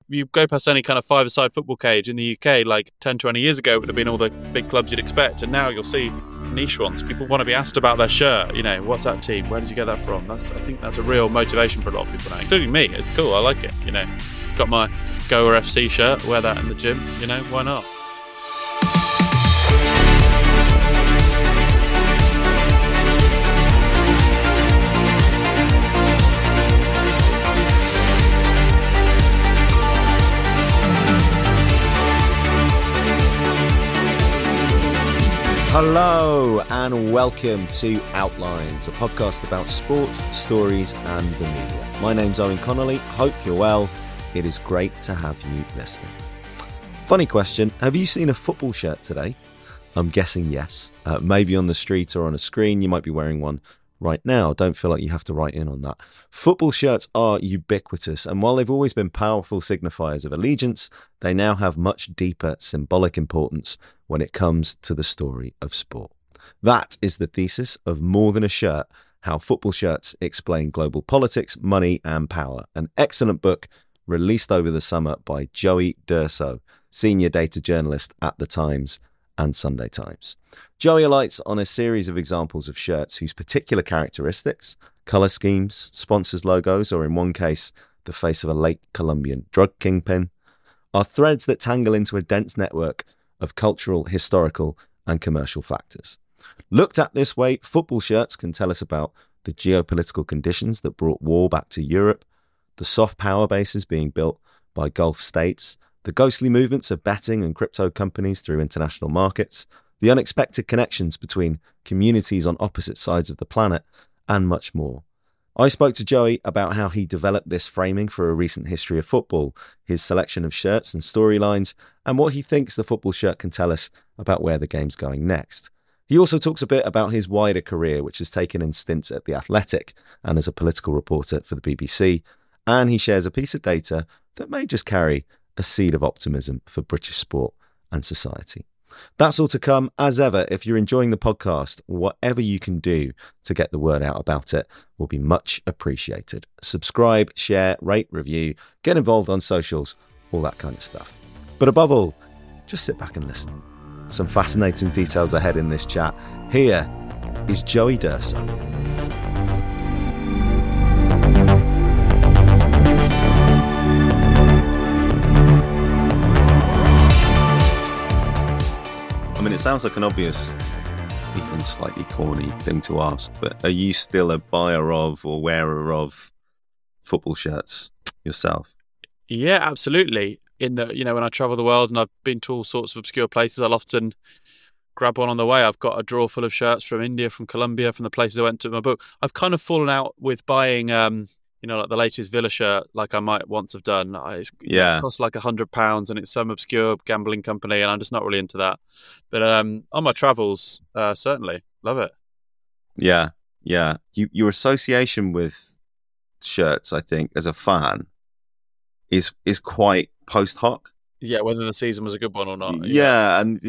you go past any kind of five-a-side football cage in the UK, like 10, 20 years ago, it would have been all the big clubs you'd expect. And now you'll see niche ones. People want to be asked about their shirt. What's that team? Where did you get that from? I think that's a real motivation for a lot of people now, including me. It's cool. I like it. Got my Goa FC shirt. Wear that in the gym. Why not? Hello and welcome to Outlines, a podcast about sport, stories and the media. My name's Owen Connolly, hope you're well. It is great to have you listening. Funny question, have you seen a football shirt today? I'm guessing yes. Maybe on the street or on a screen, you might be wearing one right now. Don't feel like you have to write in on that. Football shirts are ubiquitous, and while they've always been powerful signifiers of allegiance, they now have much deeper symbolic importance when it comes to the story of sport. That is the thesis of More Than a Shirt, How Football Shirts Explain Global Politics, Money and Power, an excellent book released over the summer by Joey D'Urso, senior data journalist at The Times and Sunday Times. Joey alights on a series of examples of shirts whose particular characteristics, colour schemes, sponsors' logos, or in one case, the face of a late Colombian drug kingpin, are threads that tangle into a dense network of cultural, historical and commercial factors. Looked at this way, football shirts can tell us about the geopolitical conditions that brought war back to Europe, the soft power bases being built by Gulf states, the ghostly movements of betting and crypto companies through international markets, the unexpected connections between communities on opposite sides of the planet, and much more. I spoke to Joey about how he developed this framing for a recent history of football, his selection of shirts and storylines, and what he thinks the football shirt can tell us about where the game's going next. He also talks a bit about his wider career, which has taken in stints at The Athletic and as a political reporter for the BBC, and he shares a piece of data that may just carry a seed of optimism for British sport and society. That's all to come. As ever, if you're enjoying the podcast, whatever you can do to get the word out about it will be much appreciated. Subscribe, share, rate, review, get involved on socials, all that kind of stuff. But above all, just sit back and listen. Some fascinating details ahead in this chat. Here is Joey D'Urso. I mean, it sounds like an obvious, even slightly corny thing to ask, but are you still a buyer of or wearer of football shirts yourself? Yeah, absolutely. When I travel the world and I've been to all sorts of obscure places, I'll often grab one on the way. I've got a drawer full of shirts from India, from Colombia, from the places I went to in my book. I've kind of fallen out with buying, like the latest Villa shirt, like I might once have done. It costs like £100 and it's some obscure gambling company and I'm just not really into that. But on my travels, certainly, love it. Yeah. Your association with shirts, I think, as a fan, is quite post hoc. Yeah, whether the season was a good one or not. And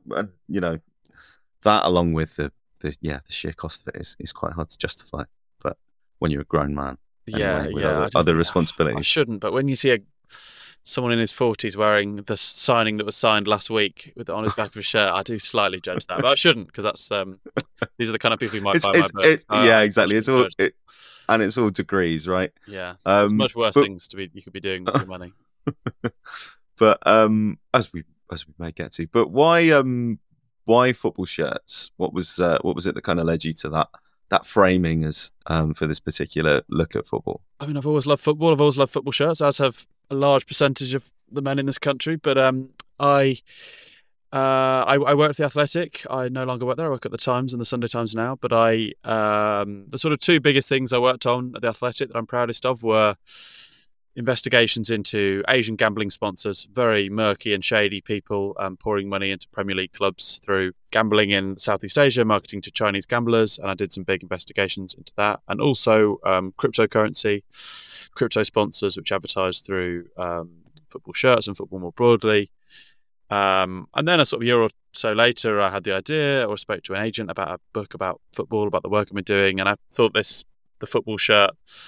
that along with the sheer cost of it is quite hard to justify. But when you're a grown man, other responsibilities, I shouldn't. But when you see someone in his 40s wearing the signing that was signed last week on his back of his shirt, I do slightly judge that, but I shouldn't because that's these are the kind of people who might buy my book. Exactly. It's all degrees, right? Yeah, there's much worse things you could be doing with your money. But as we may get to, but why football shirts? What was it that kind of led you to that framing as for this particular look at football? I mean, I've always loved football. I've always loved football shirts, as have a large percentage of the men in this country. But I work at The Athletic. I no longer work there. I work at The Times and the Sunday Times now. But the sort of two biggest things I worked on at The Athletic that I'm proudest of were investigations into Asian gambling sponsors, very murky and shady people pouring money into Premier League clubs through gambling in Southeast Asia, marketing to Chinese gamblers. And I did some big investigations into that. And also cryptocurrency, crypto sponsors, which advertise through football shirts and football more broadly. And then a sort of year or so later, I had the idea or spoke to an agent about a book about football, about the work I've been doing. And I thought the football shirt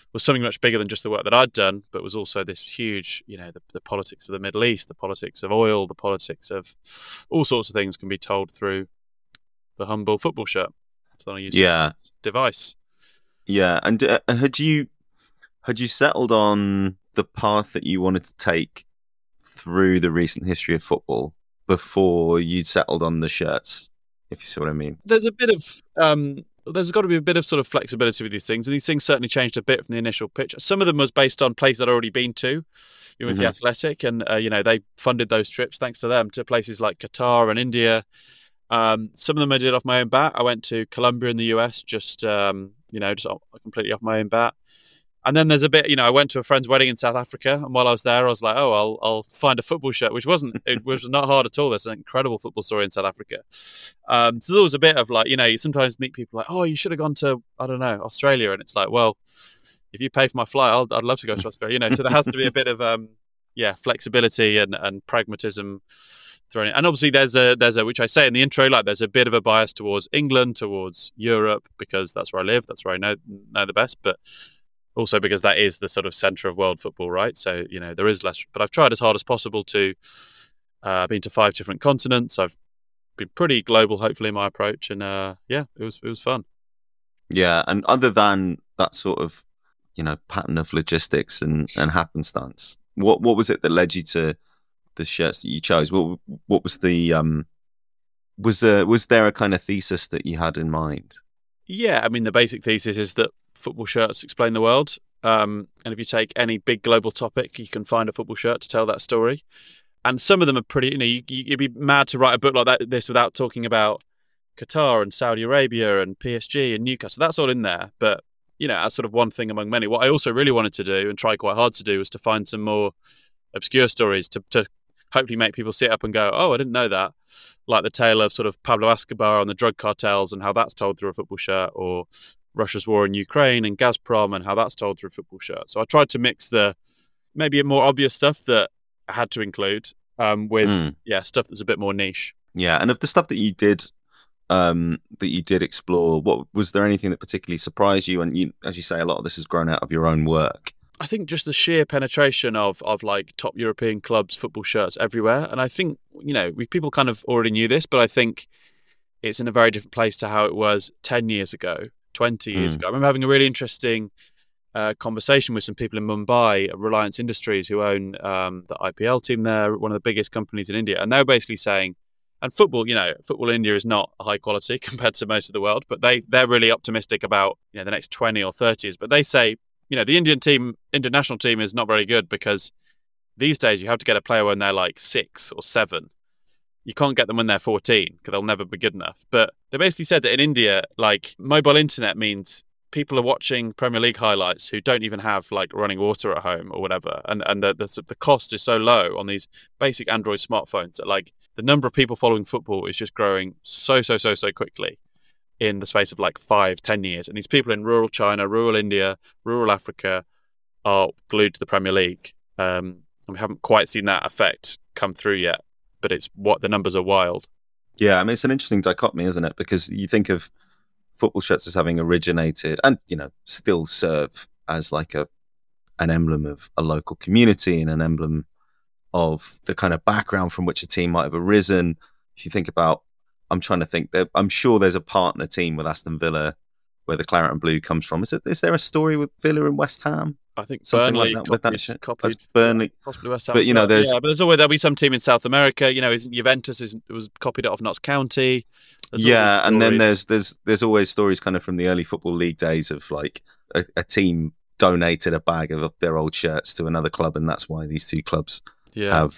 was something much bigger than just the work that I'd done, but was also this huge, the politics of the Middle East, the politics of oil, the politics of all sorts of things can be told through the humble football shirt. So I use device. Yeah, and had you settled on the path that you wanted to take through the recent history of football before you'd settled on the shirts, if you see what I mean? There's a bit of there's got to be a bit of sort of flexibility with these things, and these things certainly changed a bit from the initial pitch. Some of them was based on places I'd already been to, with the Athletic, and they funded those trips, thanks to them, to places like Qatar and India. Some of them I did off my own bat. I went to Colombia in the US, just completely off my own bat. And then there's a bit, I went to a friend's wedding in South Africa, and while I was there, I was like, I'll find a football shirt, which was not hard at all. There's an incredible football story in South Africa. So there was a bit of like, you sometimes meet people like, oh, you should have gone to, I don't know, Australia. And it's like, well, if you pay for my flight, I'd love to go to Australia, so there has to be a bit of, flexibility and pragmatism thrown in. And obviously there's a, which I say in the intro, like there's a bit of a bias towards England, towards Europe, because that's where I live. That's where I know the best. But also because that is the sort of centre of world football, right? So, there is less, but I've tried as hard as possible to, been to 5 different continents. I've been pretty global, hopefully, in my approach. And it was fun. Yeah. And other than that sort of, pattern of logistics and happenstance, what was it that led you to the shirts that you chose? What was the, was there a kind of thesis that you had in mind? Yeah. I mean, the basic thesis is that football shirts explain the world. And if you take any big global topic, you can find a football shirt to tell that story. And some of them are pretty, you'd be mad to write a book like this without talking about Qatar and Saudi Arabia and PSG and Newcastle. That's all in there. But, as sort of one thing among many. What I also really wanted to do and try quite hard to do was to find some more obscure stories to hopefully make people sit up and go, oh, I didn't know that. Like the tale of sort of Pablo Escobar and the drug cartels and how that's told through a football shirt, or Russia's war in Ukraine and Gazprom and how that's told through a football shirt. So I tried to mix the maybe more obvious stuff that I had to include with stuff that's a bit more niche. Yeah, and of the stuff that you did explore, what was there anything that particularly surprised you? And you, as you say, a lot of this has grown out of your own work. I think just the sheer penetration of like top European clubs' football shirts everywhere. And I think, people kind of already knew this, but I think it's in a very different place to how it was 10 years ago, 20 years ago. I remember having a really interesting conversation with some people in Mumbai, Reliance Industries, who own the IPL team there, one of the biggest companies in India. And they were basically saying, and football in India is not high quality compared to most of the world, but they're really optimistic about, the next 20 or 30 years. But they say, the Indian national team is not very good because these days you have to get a player when they're like 6 or 7. You can't get them when they're 14 because they'll never be good enough. But they basically said that in India, like mobile internet means people are watching Premier League highlights who don't even have like running water at home or whatever. And the cost is so low on these basic Android smartphones that like the number of people following football is just growing so quickly in the space of like 5-10 years. And these people in rural China, rural India, rural Africa are glued to the Premier League. And we haven't quite seen that effect come through yet, but the numbers are wild. Yeah, I mean, it's an interesting dichotomy, isn't it? Because you think of football shirts as having originated and, still serve as like an emblem of a local community and an emblem of the kind of background from which a team might have arisen. If you think about, I'm trying to think, I'm sure there's a partner team with Aston Villa where the claret and blue comes from. Is there a story with Villa and West Ham? I think something Burnley like that with that shit. Copied Burnley, possibly West Ham. But there'll be some team in South America. Juventus was copied off Notts County. And then there's always stories kind of from the early football league days of like a team donated a bag of their old shirts to another club, and that's why these two clubs have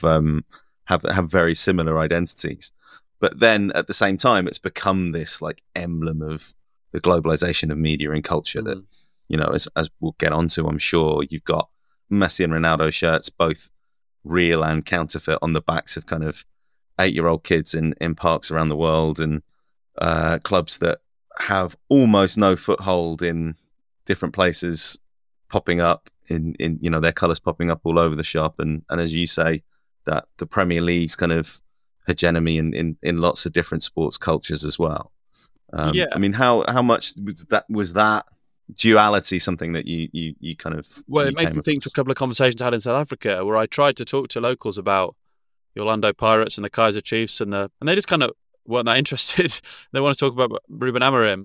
very similar identities. But then at the same time, it's become this like emblem of the globalization of media and culture that. As we'll get onto, I'm sure you've got Messi and Ronaldo shirts, both real and counterfeit, on the backs of kind of 8-year-old kids in parks around the world, and clubs that have almost no foothold in different places, popping up in their colours popping up all over the shop, and as you say, that the Premier League's kind of hegemony in lots of different sports cultures as well. I mean, how much was that duality something that you kind of Well, you it makes came me think to a across? couple of conversations I had in South Africa where I tried to talk to locals about the Orlando Pirates and the Kaizer Chiefs, and they just kind of weren't that interested. They want to talk about Ruben Amorim,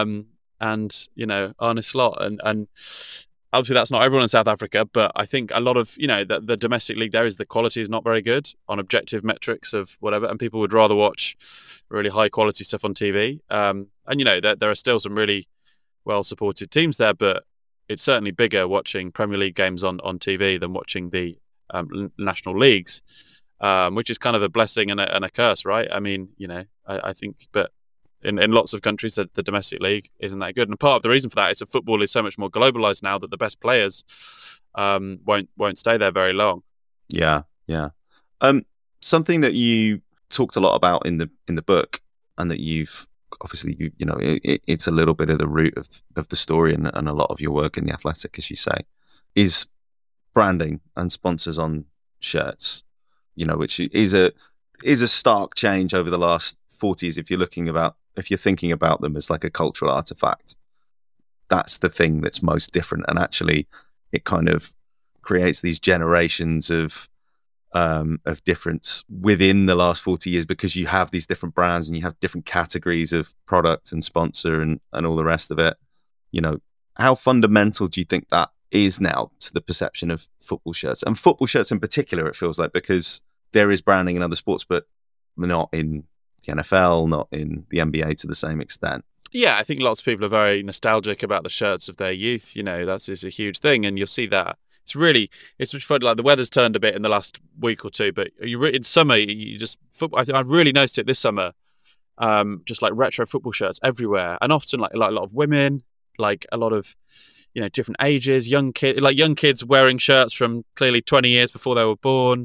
and Arne Slot, and obviously that's not everyone in South Africa, but I think a lot of the domestic league there is the quality is not very good on objective metrics of whatever, and people would rather watch really high quality stuff on TV. And there are still some really well supported teams there, but it's certainly bigger watching Premier League games on TV than watching the national leagues, which is kind of a blessing and a curse, right? I mean, I think, but in lots of countries, the domestic league isn't that good. And part of the reason for that is that football is so much more globalized now that the best players won't stay there very long. Yeah, yeah. Something that you talked a lot about in the book, and that you've obviously it's a little bit of the root of the story and a lot of your work in The Athletic, as you say, is branding and sponsors on shirts. Which is a stark change over the last 40 years. If you're thinking about them as like a cultural artifact, that's the thing that's most different. And actually, it kind of creates these generations of difference within the last 40 years, because you have these different brands and you have different categories of product and sponsor and all the rest of it. How fundamental do you think that is now to the perception of football shirts, and football shirts in particular? It feels like, because there is branding in other sports, but not in the NFL, not in the NBA to the same extent. Yeah, I think lots of people are very nostalgic about the shirts of their youth. That's a huge thing, and you'll see that. It's just fun. Like, the weather's turned a bit in the last week or two, but in summer, I really noticed it this summer. Just like retro football shirts everywhere, and often like a lot of women, like a lot of different ages, young kids wearing shirts from clearly 20 years before they were born.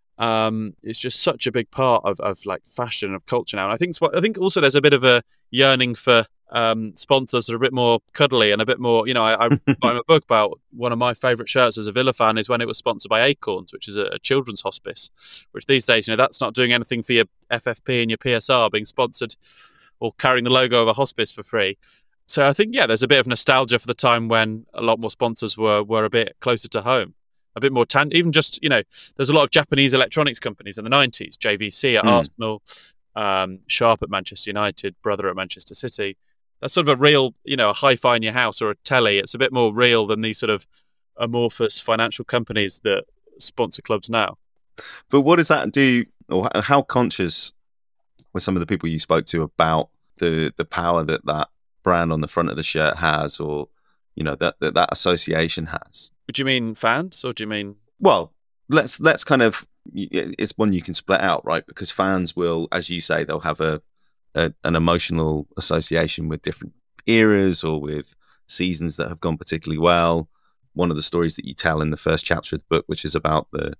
It's just such a big part of like fashion, of culture now. And I think also there's a bit of a yearning for sponsors that are a bit more cuddly and a bit more, I wrote a book about one of my favourite shirts as a Villa fan is when it was sponsored by Acorns, which is a children's hospice, which these days, that's not doing anything for your FFP and your PSR, being sponsored or carrying the logo of a hospice for free. So I think, there's a bit of nostalgia for the time when a lot more sponsors were a bit closer to home. A bit more even just, there's a lot of Japanese electronics companies in the 90s, JVC at Arsenal, Sharp at Manchester United, Brother at Manchester City. That's sort of a real, a hi-fi in your house or a telly. It's a bit more real than these sort of amorphous financial companies that sponsor clubs now. But what does that do, or how conscious were some of the people you spoke to about the power that brand on the front of the shirt has, or, that association has? Do you mean fans, or do you mean? Well, let's kind of, it's one you can split out, right? Because fans will, as you say, they'll have an emotional association with different eras or with seasons that have gone particularly well. One of the stories that you tell in the first chapter of the book, which is about the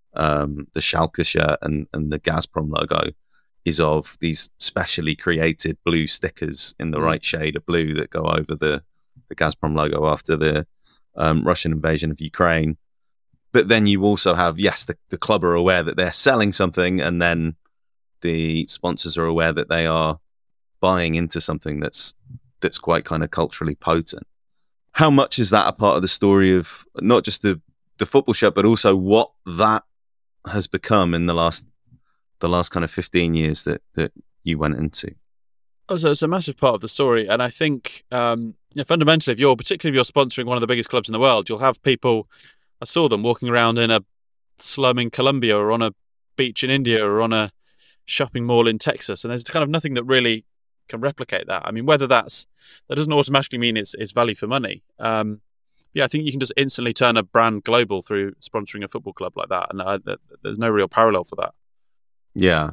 Schalke shirt and the Gazprom logo, is of these specially created blue stickers in the right shade of blue that go over the Gazprom logo after the Russian invasion of Ukraine. But then you also have, the club are aware that they're selling something, and then the sponsors are aware that they are buying into something that's quite kind of culturally potent. How much is that a part of the story of not just the football shirt, but also what that has become in the last kind of 15 years that you went into? Oh, so it's a massive part of the story, and I think fundamentally, particularly if you're sponsoring one of the biggest clubs in the world, you'll have people. I saw them walking around in a slum in Colombia, or on a beach in India, or on a shopping mall in Texas, and there's kind of nothing that really can replicate that. I mean, whether that doesn't automatically mean it's value for money. I think you can just instantly turn a brand global through sponsoring a football club like that, and there's no real parallel for that. Yeah.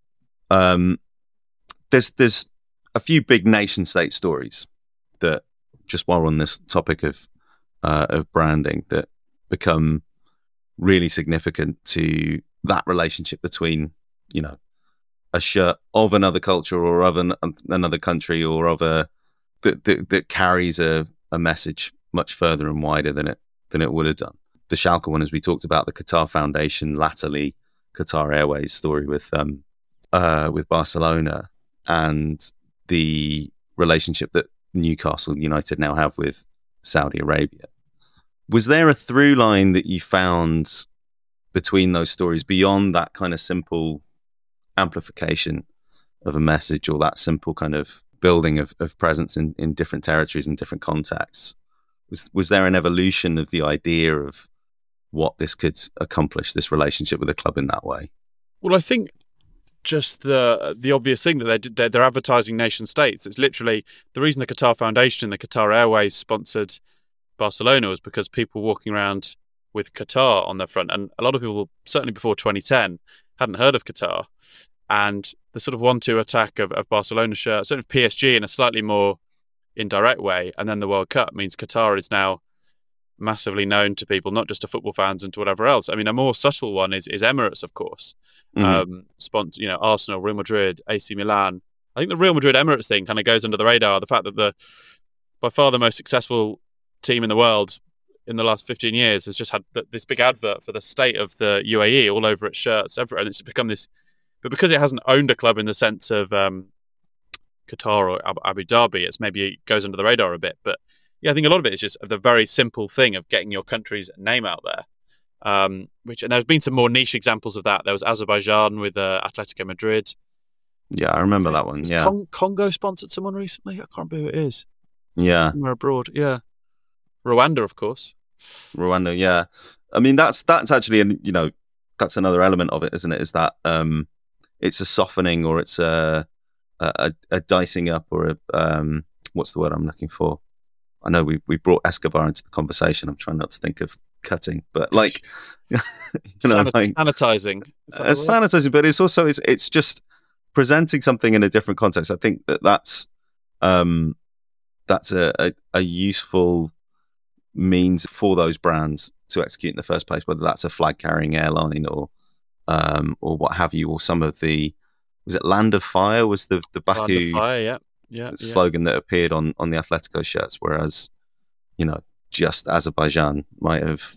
There's a few big nation state stories that, just while we're on this topic of branding, that become really significant to that relationship between, a shirt of another culture or of another country, or of that carries a message much further and wider than it would have done. The Schalke one, as we talked about, the Qatar Foundation, latterly Qatar Airways story with Barcelona, and the relationship that Newcastle United now have with Saudi Arabia. Was there a through line that you found between those stories beyond that kind of simple amplification of a message, or that simple kind of building of presence in different territories and different contexts? Was there an evolution of the idea of what this could accomplish, this relationship with a club in that way? Well, I think just the obvious thing that they're advertising nation states. It's literally the reason the Qatar Foundation, the Qatar Airways sponsored Barcelona was because people walking around with Qatar on their front, and a lot of people, certainly before 2010, hadn't heard of Qatar. And the sort of 1-2 attack of Barcelona shirts, sort of PSG in a slightly more indirect way, and then the World Cup means Qatar is now massively known to people, not just to football fans and to whatever else. I mean, a more subtle one is Emirates, of course. Sponsor, Arsenal, Real Madrid, AC Milan. I think the Real Madrid Emirates thing kind of goes under the radar. The fact that by far the most successful team in the world in the last 15 years has just had this big advert for the state of the UAE all over its shirts, everywhere. And it's become this, but because it hasn't owned a club in the sense of Qatar or Abu Dhabi, it goes under the radar a bit. But yeah, I think a lot of it is just the very simple thing of getting your country's name out there. And there's been some more niche examples of that. There was Azerbaijan with Atletico Madrid. Yeah, I remember that one. Yeah, Congo sponsored someone recently. I can't remember who it is. Yeah, somewhere abroad. Yeah, Rwanda, of course. Rwanda. Yeah, I mean that's actually that's another element of it, isn't it? Is that it's a softening, or it's a dicing up, or what's the word I'm looking for? I know we brought Escobar into the conversation. I'm trying not to think of cutting, but like sanitizing. Sanitizing, but it's also it's just presenting something in a different context. I think that's a useful means for those brands to execute in the first place, whether that's a flag carrying airline or what have you, or some of the, was it Land of Fire was the Baku Land of Fire, yeah. slogan that appeared on the Atletico shirts, whereas just Azerbaijan might have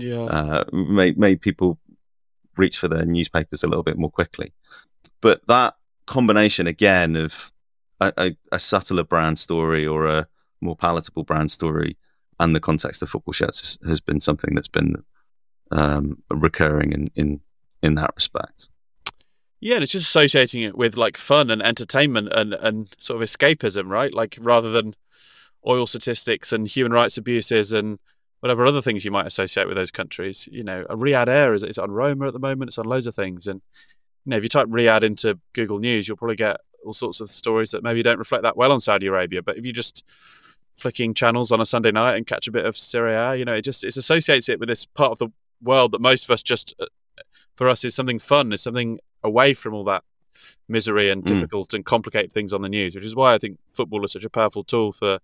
made people reach for their newspapers a little bit more quickly. But that combination again of a subtler brand story or a more palatable brand story and the context of football shirts has been something that's been recurring in that respect. Yeah, and it's just associating it with like fun and entertainment and sort of escapism, right? Like rather than oil statistics and human rights abuses and whatever other things you might associate with those countries. Riyadh Air is on Roma at the moment. It's on loads of things. And, if you type Riyadh into Google News, you'll probably get all sorts of stories that maybe don't reflect that well on Saudi Arabia. But if you just flicking channels on a Sunday night and catch a bit of Serie A, it associates it with this part of the world that most of us for us is something fun, is something away from all that misery and difficult and complicated things on the news, which is why I think football is such a powerful tool for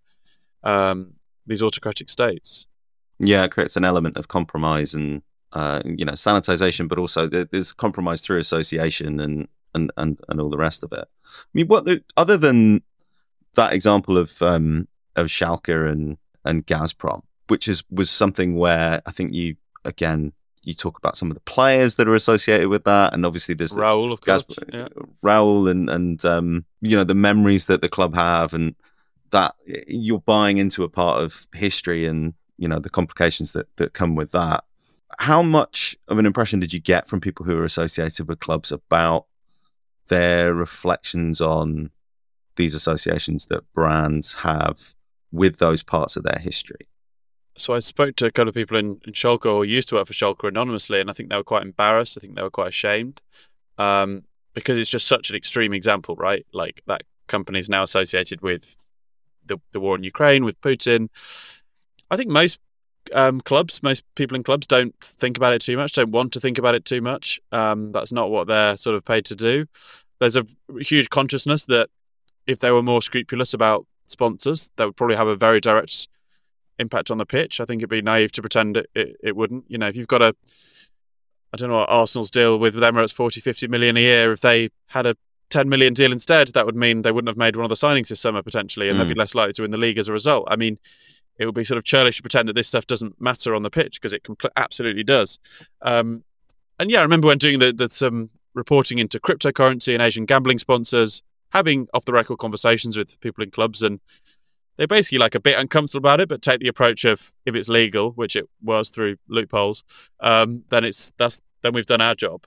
these autocratic states. Yeah, it creates an element of compromise and sanitization, but also there's compromise through association and all the rest of it. I mean, other than that example of Schalke and Gazprom, which was something where I think you talk about some of the players that are associated with that, and obviously there's Raul, of course, Raul and the memories that the club have, and that you're buying into a part of history and the complications that come with that. How much of an impression did you get from people who are associated with clubs about their reflections on these associations that brands have with those parts of their history? So I spoke to a couple of people in Schalke or used to work for Schalke anonymously, and I think they were quite embarrassed. I think they were quite ashamed because it's just such an extreme example, right? Like that company is now associated with the war in Ukraine, with Putin. I think most people in clubs don't think about it too much, don't want to think about it too much. That's not what they're sort of paid to do. There's a huge consciousness that if they were more scrupulous about sponsors, that would probably have a very direct impact on the pitch. I think it'd be naive to pretend it wouldn't. If you've got I don't know what Arsenal's deal with Emirates, 40-50 million a year, if they had a 10 million deal instead, that would mean they wouldn't have made one of the signings this summer potentially, and they'd be less likely to win the league as a result. I mean, it would be sort of churlish to pretend that this stuff doesn't matter on the pitch, because it absolutely does. And yeah, I remember when doing some reporting into cryptocurrency and Asian gambling sponsors, having off-the-record conversations with people in clubs, and they basically like a bit uncomfortable about it, but take the approach of if it's legal, which it was through loopholes, then we've done our job.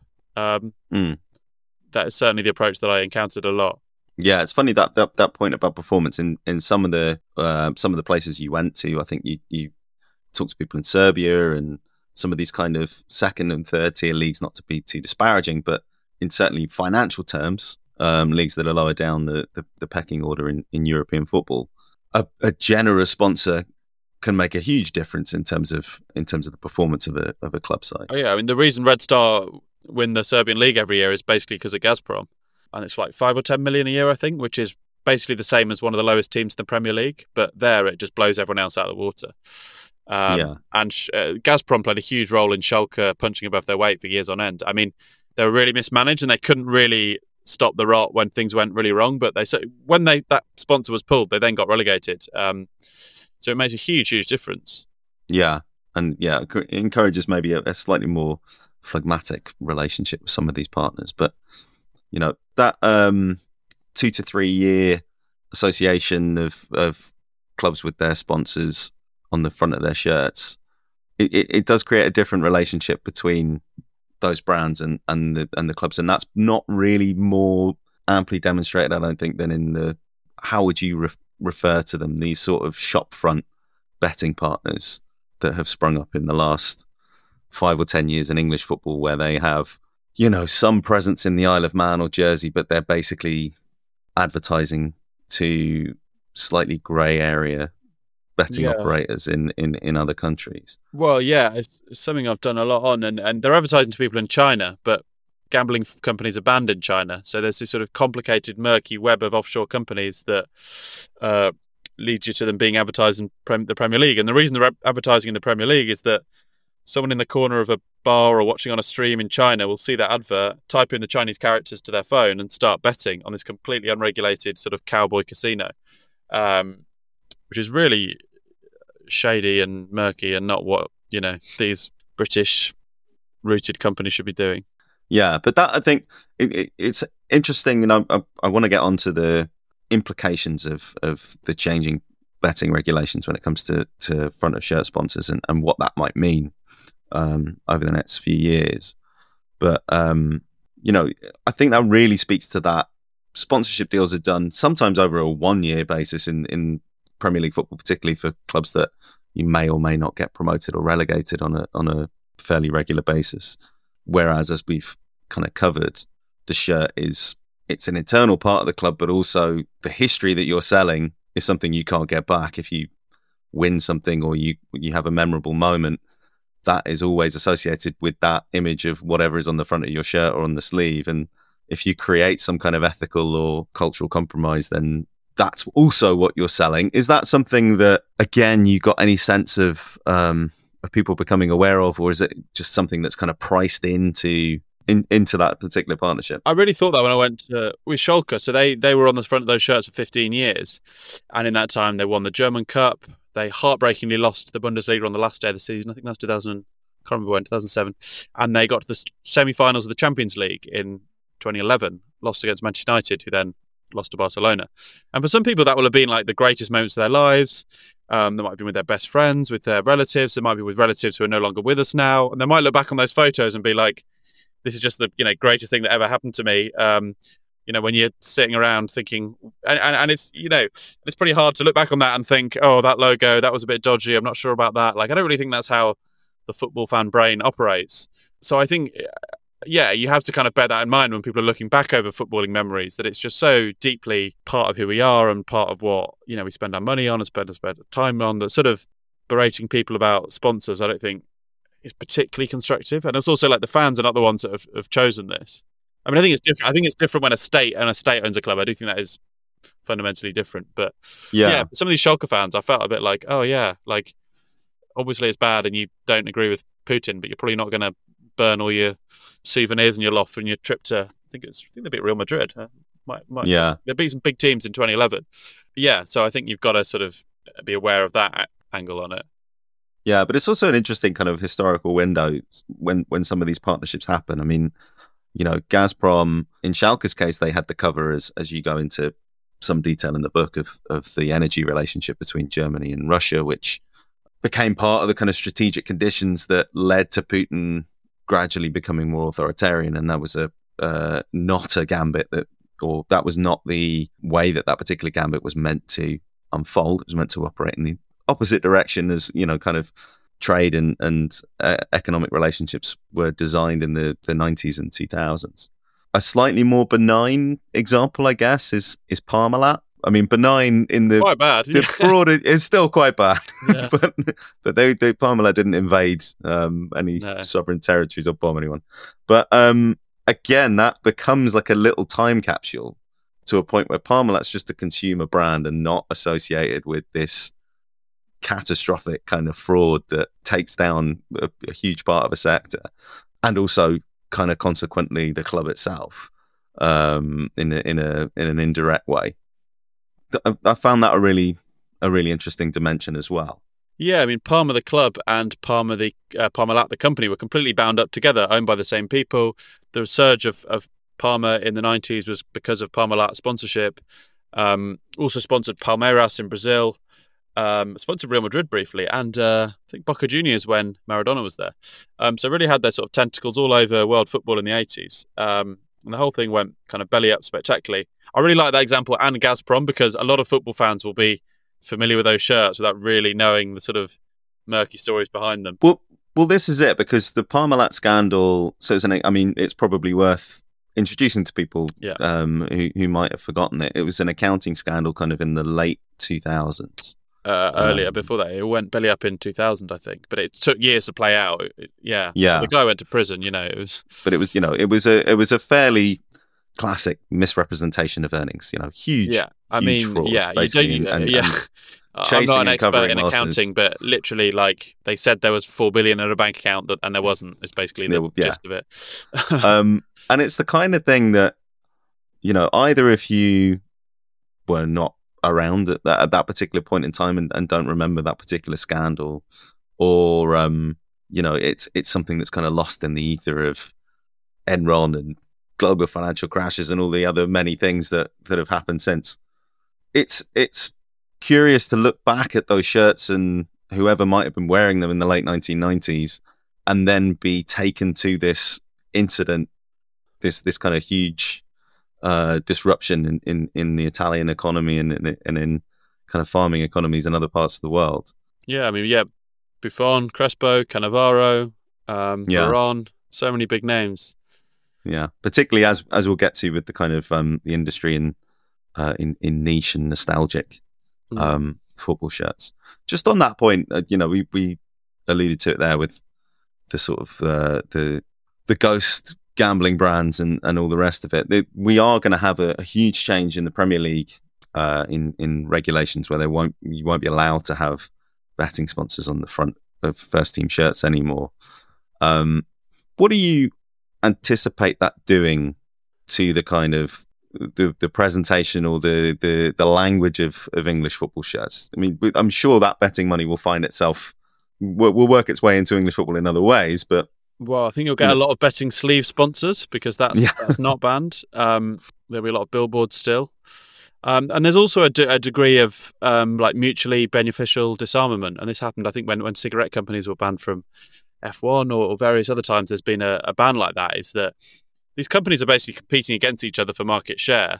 That is certainly the approach that I encountered a lot. Yeah, it's funny that point about performance in some of the places you went to. I think you talked to people in Serbia and some of these kind of second and third tier leagues, not to be too disparaging, but in certainly financial terms, leagues that are lower down the pecking order in European football. A generous sponsor can make a huge difference in terms of the performance of a club side. Oh yeah, I mean the reason Red Star win the Serbian league every year is basically because of Gazprom, and it's like 5 or 10 million a year, I think, which is basically the same as one of the lowest teams in the Premier League. But there, it just blows everyone else out of the water. And Gazprom played a huge role in Schalke punching above their weight for years on end. I mean, they were really mismanaged and they couldn't really stop the rot when things went really wrong. But when that sponsor was pulled, they then got relegated. So it makes a huge difference. Yeah, and it encourages maybe a slightly more phlegmatic relationship with some of these partners. But that 2 to 3 year association of clubs with their sponsors on the front of their shirts, it does create a different relationship between those brands and the clubs, and that's not really more amply demonstrated, I don't think, than in the how would you refer to them, these sort of shopfront betting partners that have sprung up in the last 5 or 10 years in English football, where they have some presence in the Isle of Man or Jersey, but they're basically advertising to slightly grey area betting operators in other countries. Well, yeah, it's something I've done a lot on, and they're advertising to people in China, but gambling companies are banned in China. So there's this sort of complicated, murky web of offshore companies that leads you to them being advertised in the Premier League. And the reason they're advertising in the Premier League is that someone in the corner of a bar or watching on a stream in China will see that advert, type in the Chinese characters to their phone and start betting on this completely unregulated sort of cowboy casino, which is really shady and murky and not what, these British-rooted companies should be doing. Yeah, but that, I think, it's interesting, and I want to get onto the implications of the changing betting regulations when it comes to front of shirt sponsors and what that might mean over the next few years. But, I think that really speaks to that. Sponsorship deals are done sometimes over a 1-year basis in Premier League football, particularly for clubs that you may or may not get promoted or relegated on a fairly regular basis. Whereas, as we've kind of covered, the shirt it's an internal part of the club, but also the history that you're selling is something you can't get back. If you win something or you have a memorable moment, that is always associated with that image of whatever is on the front of your shirt or on the sleeve. And if you create some kind of ethical or cultural compromise, then that's also what you're selling. Is that something that, again, you got any sense of people becoming aware of, or is it just something that's kind of priced into that particular partnership? I really thought that when I went with Schalke. So they were on the front of those shirts for 15 years. And in that time, they won the German Cup. They heartbreakingly lost the Bundesliga on the last day of the season. I think that was 2007. And they got to the semi-finals of the Champions League in 2011, lost against Manchester United, who then lost to Barcelona. And for some people, that will have been like the greatest moments of their lives. They might have been with their best friends, with their relatives. They might be with relatives who are no longer with us now. And they might look back on those photos and be like, this is just the greatest thing that ever happened to me. When you're sitting around thinking, and it's, it's pretty hard to look back on that and think, oh, that logo, that was a bit dodgy. I'm not sure about that. Like, I don't really think that's how the football fan brain operates. So I think, you have to kind of bear that in mind when people are looking back over footballing memories, that it's just so deeply part of who we are and part of what, we spend our money on and spend time on. That sort of berating people about sponsors, I don't think is particularly constructive. And it's also like the fans are not the ones that have chosen this. I mean, I think it's different. I think it's different when a state owns a club. I do think that is fundamentally different. But yeah, some of these Schalke fans, I felt a bit like, oh yeah, like obviously it's bad and you don't agree with Putin, but you're probably not going to burn all your souvenirs in your loft from your trip to, I think they beat Real Madrid. They beat some big teams in 2011. Yeah, so I think you've got to sort of be aware of that angle on it. Yeah, but it's also an interesting kind of historical window when some of these partnerships happen. I mean, Gazprom, in Schalke's case, they had the cover as you go into some detail in the book of the energy relationship between Germany and Russia, which became part of the kind of strategic conditions that led to Putin gradually becoming more authoritarian. And that was not a gambit that was not the way that particular gambit was meant to unfold. It was meant to operate in the opposite direction as, kind of trade and economic relationships were designed in the 90s and 2000s. A slightly more benign example, I guess, is Parmalat. I mean, benign in the quite bad. The broad is still quite bad, Yeah. but Parmalat didn't invade any sovereign territories or bomb anyone. But again, that becomes like a little time capsule to a point where Parmalat's just a consumer brand and not associated with this catastrophic kind of fraud that takes down a huge part of a sector, and also kind of consequently the club itself in an indirect way. I found that a really interesting dimension as well. Yeah, I mean, Parma the club and Parmalat the company were completely bound up together, owned by the same people. The surge of Parma in the 90s was because of Parmalat sponsorship. Also sponsored Palmeiras in Brazil. Sponsored Real Madrid briefly, and I think Boca Juniors when Maradona was there. So really had their sort of tentacles all over world football in the 80s. And the whole thing went kind of belly up spectacularly. I really like that example, and Gazprom, because a lot of football fans will be familiar with those shirts without really knowing the sort of murky stories behind them. Well, this is it, because the Parmalat scandal. So it's probably worth introducing to people who might have forgotten it. It was an accounting scandal kind of in the late 2000s. Earlier, before that, it went belly up in 2000, I think, but it took years to play out. Yeah. The guy went to prison. It was. But it was, it was a fairly classic misrepresentation of earnings. Huge. Yeah, I mean, frauds, yeah, basically, I'm not an expert in accounting, but literally, like they said, there was 4 billion in a bank account, and there wasn't. It's basically the gist of it. And it's the kind of thing that, either if you were not around at that particular point in time and don't remember that particular scandal, or it's something that's kind of lost in the ether of Enron and global financial crashes and all the other many things that have happened since. It's curious to look back at those shirts and whoever might have been wearing them in the late 1990s, and then be taken to this incident, this kind of huge disruption in the Italian economy and in kind of farming economies in other parts of the world. Yeah, I mean, Buffon, Crespo, Cannavaro, Veron, so many big names. Yeah, particularly as we'll get to with the kind of the industry in niche and nostalgic football shirts. Just on that point, we alluded to it there with the sort of the ghost gambling brands and all the rest of it. We are going to have a huge change in the Premier League in regulations where you won't be allowed to have betting sponsors on the front of first team shirts anymore. What do you anticipate that doing to the kind of the presentation or the language of English football shirts? I mean, I'm sure that betting money will find itself will work its way into English football in other ways, but well, I think you'll get a lot of betting sleeve sponsors, because that's not banned. There'll be a lot of billboards still. And there's also a degree of like mutually beneficial disarmament. And this happened, I think, when cigarette companies were banned from F1 or various other times there's been a ban like that, is that these companies are basically competing against each other for market share.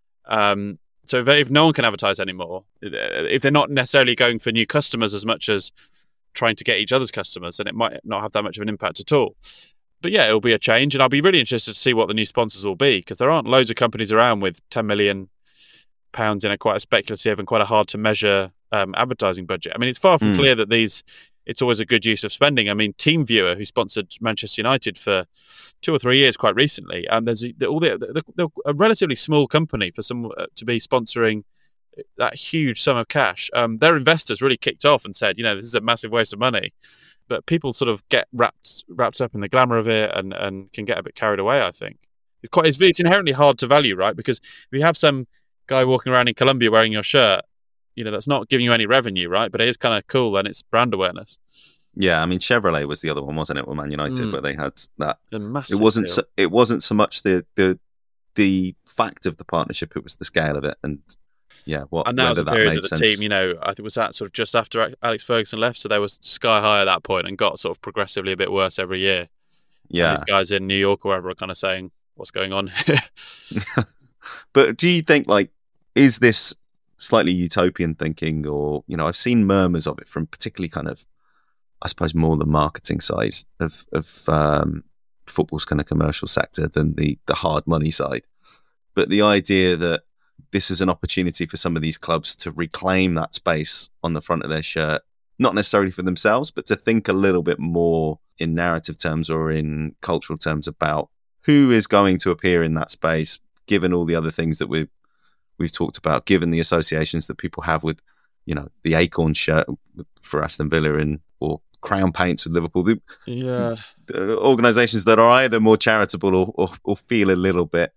So if no one can advertise anymore, if they're not necessarily going for new customers as much as trying to get each other's customers, then it might not have that much of an impact at all. But yeah, it'll be a change, and I'll be really interested to see what the new sponsors will be, because there aren't loads of companies around with £10 million in quite a speculative and quite a hard to measure advertising budget. I mean, it's far from clear that it's always a good use of spending. I mean, TeamViewer, who sponsored Manchester United for 2 or 3 years quite recently, there's they're a relatively small company for some to be sponsoring that huge sum of cash. Their investors really kicked off and said, this is a massive waste of money. But people sort of get wrapped up in the glamour of it and can get a bit carried away, I think. It's inherently hard to value, right? Because if you have some guy walking around in Colombia wearing your shirt, that's not giving you any revenue, right? But it is kind of cool, and it's brand awareness. Yeah, I mean, Chevrolet was the other one, wasn't it, with Man United, where they had that. A massive it wasn't so much the fact of the partnership; it was the scale of it, and yeah, And that was whether a that period made that the sense. team, I think was that sort of just after Alex Ferguson left, so they were sky high at that point and got sort of progressively a bit worse every year. And these Yeah. guys in New York or wherever are kind of saying, "What's going on here?" But do you think, like, is this slightly utopian thinking, or, I've seen murmurs of it from particularly kind of, I suppose, more the marketing side of football's kind of commercial sector than the hard money side. But the idea that this is an opportunity for some of these clubs to reclaim that space on the front of their shirt, not necessarily for themselves, but to think a little bit more in narrative terms or in cultural terms about who is going to appear in that space, given all the other things that we've talked about, given the associations that people have with, the Acorn shirt for Aston Villa or Crown Paints with Liverpool. Yeah. The organisations that are either more charitable or feel a little bit,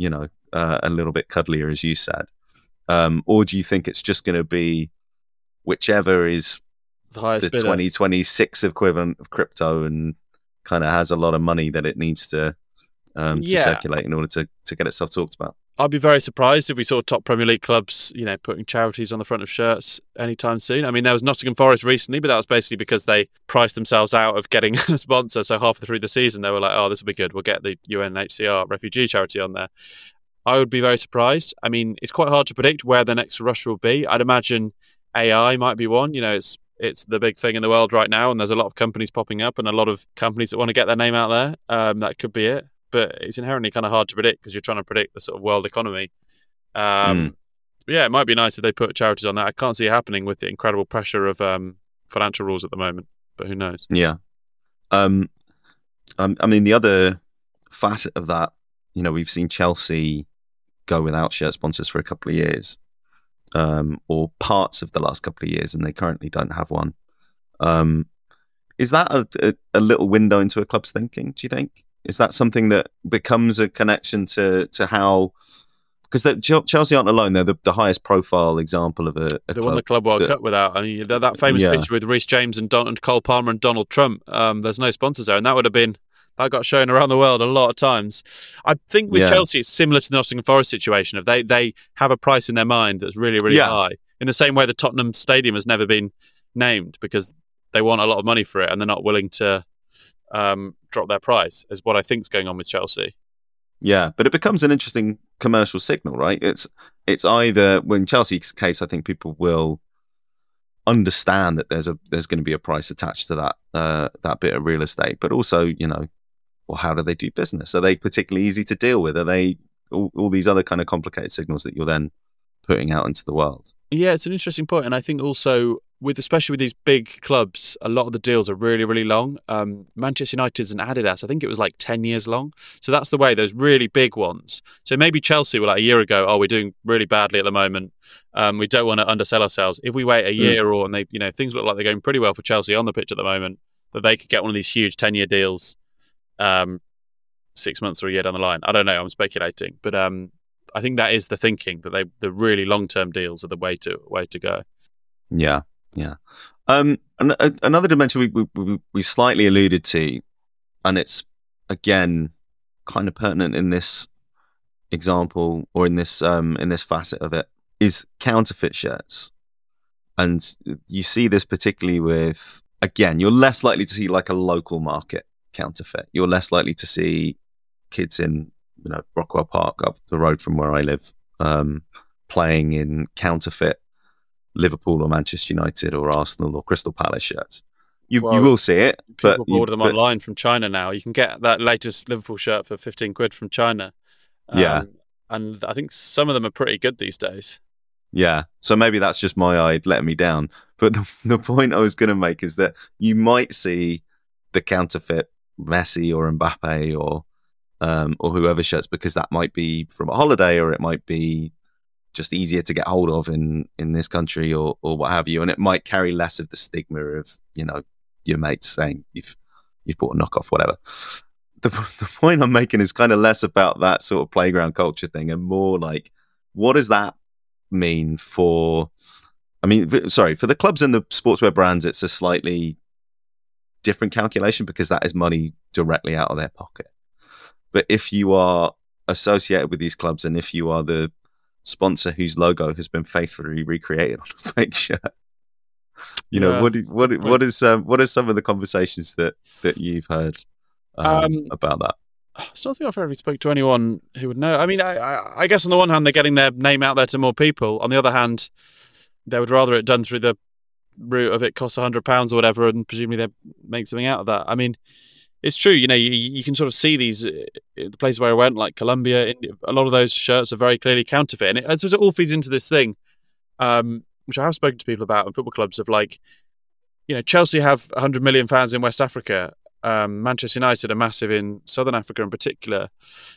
a little bit cuddlier, as you said. Or do you think it's just going to be whichever is the highest the bidder. 2026 equivalent of crypto and kind of has a lot of money that it needs to circulate in order to get itself talked about? I'd be very surprised if we saw top Premier League clubs, putting charities on the front of shirts anytime soon. I mean, there was Nottingham Forest recently, but that was basically because they priced themselves out of getting a sponsor. So halfway through the season, they were like, "Oh, this will be good. We'll get the UNHCR refugee charity on there." I would be very surprised. I mean, it's quite hard to predict where the next rush will be. I'd imagine AI might be one. It's the big thing in the world right now, and there's a lot of companies popping up and a lot of companies that want to get their name out there. That could be it. But it's inherently kind of hard to predict because you're trying to predict the sort of world economy. Yeah, it might be nice if they put charities on that. I can't see it happening with the incredible pressure of financial rules at the moment, but who knows? Yeah. I mean, the other facet of that, we've seen Chelsea go without shirt sponsors for a couple of years, or parts of the last couple of years, and they currently don't have one. Is that a little window into a club's thinking, do you think? Is that something that becomes a connection to how... Because Chelsea aren't alone. They're the highest profile example of a they club won the Club World Cup without. I mean, that famous picture with Reece James and Cole Palmer and Donald Trump. There's no sponsors there, and that got shown around the world a lot of times. I think with Chelsea, it's similar to the Nottingham Forest situation. Of they have a price in their mind that's really, really high. In the same way, the Tottenham Stadium has never been named because they want a lot of money for it, and they're not willing to drop their price. Is what I think is going on with Chelsea. Yeah, but it becomes an interesting commercial signal, right? It's either, well, in Chelsea's case, I think people will understand that there's going to be a price attached to that bit of real estate, but also, well, how do they do business? Are they particularly easy to deal with? Are they all these other kind of complicated signals that you're then putting out into the world? Yeah, it's an interesting point, and I think also especially with these big clubs, a lot of the deals are really, really long. Manchester United's and Adidas, I think it was like 10 years long. So that's the way, those really big ones. So maybe Chelsea were like a year ago, we're doing really badly at the moment. We don't want to undersell ourselves. If we wait a year and they, things look like they're going pretty well for Chelsea on the pitch at the moment, that they could get one of these huge 10-year deals 6 months or a year down the line. I don't know, I'm speculating. But I think that is the thinking, that the really long-term deals are the way to go. Yeah. Yeah. Another dimension we slightly alluded to, and it's, again, kind of pertinent in this example or in this facet of it, is counterfeit shirts. And you see this particularly with, again, you're less likely to see like a local market counterfeit. You're less likely to see kids in, Brockwell Park up the road from where I live, playing in counterfeit Liverpool or Manchester United or Arsenal or Crystal Palace shirts. You will see it, but people order them online from China now. You can get that latest Liverpool shirt for 15 quid from China. And I think some of them are pretty good these days. Yeah, so maybe that's just my eye letting me down. But the point I was going to make is that you might see the counterfeit Messi or Mbappe or whoever shirts, because that might be from a holiday, or it might be just easier to get hold of in this country or what have you, and it might carry less of the stigma of your mates saying you've bought a knockoff, whatever. The point I'm making is kind of less about that sort of playground culture thing and more like, what does that mean for the clubs and the sportswear brands? It's a slightly different calculation because that is money directly out of their pocket. But if you are associated with these clubs, and if you are the sponsor whose logo has been faithfully recreated on a fake shirt. Yeah. What are some of the conversations that you've heard about that? It's not think I've ever spoke to anyone who would know. I mean, I guess on the one hand, they're getting their name out there to more people. On the other hand, they would rather it done through the route of it costs £100 or whatever, and presumably they make something out of that. I mean, it's true. You can sort of see these the places where I went, like Colombia. A lot of those shirts are very clearly counterfeit, and it all feeds into this thing, which I have spoken to people about in football clubs of like, Chelsea have 100 million fans in West Africa. Manchester United are massive in Southern Africa in particular.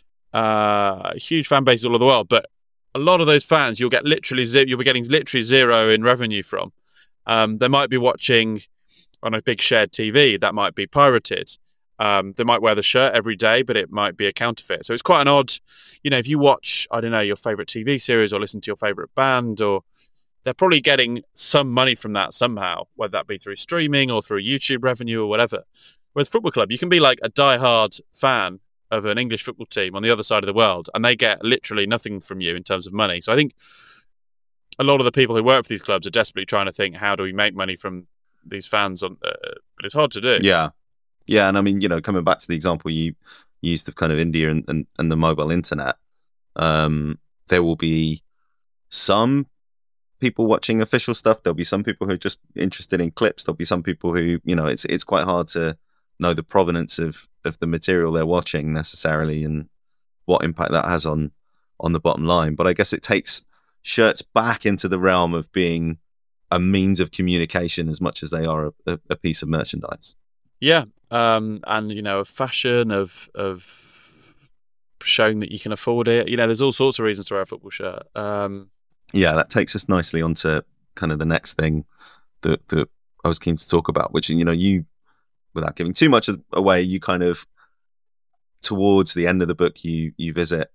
Huge fan bases all over the world, but a lot of those fans you'll be getting literally zero in revenue from. They might be watching on a big shared TV that might be pirated. They might wear the shirt every day, but it might be a counterfeit. So it's quite an odd, if you watch, I don't know, your favourite TV series or listen to your favourite band, or they're probably getting some money from that somehow, whether that be through streaming or through YouTube revenue or whatever. Whereas football club, you can be like a diehard fan of an English football team on the other side of the world, and they get literally nothing from you in terms of money. So I think a lot of the people who work for these clubs are desperately trying to think, how do we make money from these fans? But it's hard to do. Yeah. And I mean, coming back to the example you used of kind of India and the mobile internet, there will be some people watching official stuff. There'll be some people who are just interested in clips. There'll be some people who, it's quite hard to know the provenance of the material they're watching necessarily and what impact that has on the bottom line. But I guess it takes shirts back into the realm of being a means of communication as much as they are a piece of merchandise. Yeah. And, a fashion of showing that you can afford it. There's all sorts of reasons to wear a football shirt. Yeah, that takes us nicely onto kind of the next thing that I was keen to talk about, which, you, without giving too much away, you kind of, towards the end of the book, you visit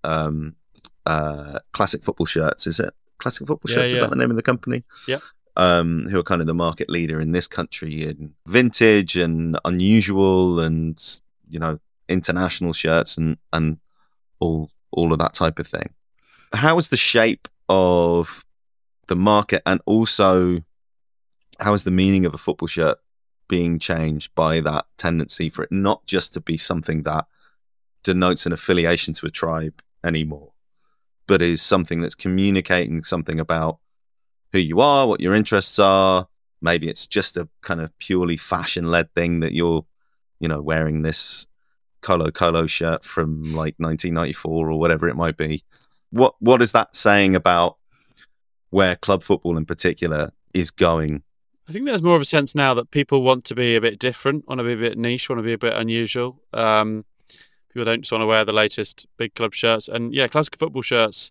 Classic Football Shirts. Is it Classic Football Shirts? Yeah. Is that the name of the company? Yeah. Who are kind of the market leader in this country in vintage and unusual and, international shirts and all of that type of thing. How is the shape of the market, and also how is the meaning of a football shirt being changed by that tendency for it not just to be something that denotes an affiliation to a tribe anymore, but is something that's communicating something about who you are, what your interests are? Maybe it's just a kind of purely fashion-led thing that you're, wearing this Colo shirt from like 1994 or whatever it might be. What is that saying about where club football in particular is going? I think there's more of a sense now that people want to be a bit different, want to be a bit niche, want to be a bit unusual. People don't just want to wear the latest big club shirts. And yeah, Classic Football Shirts,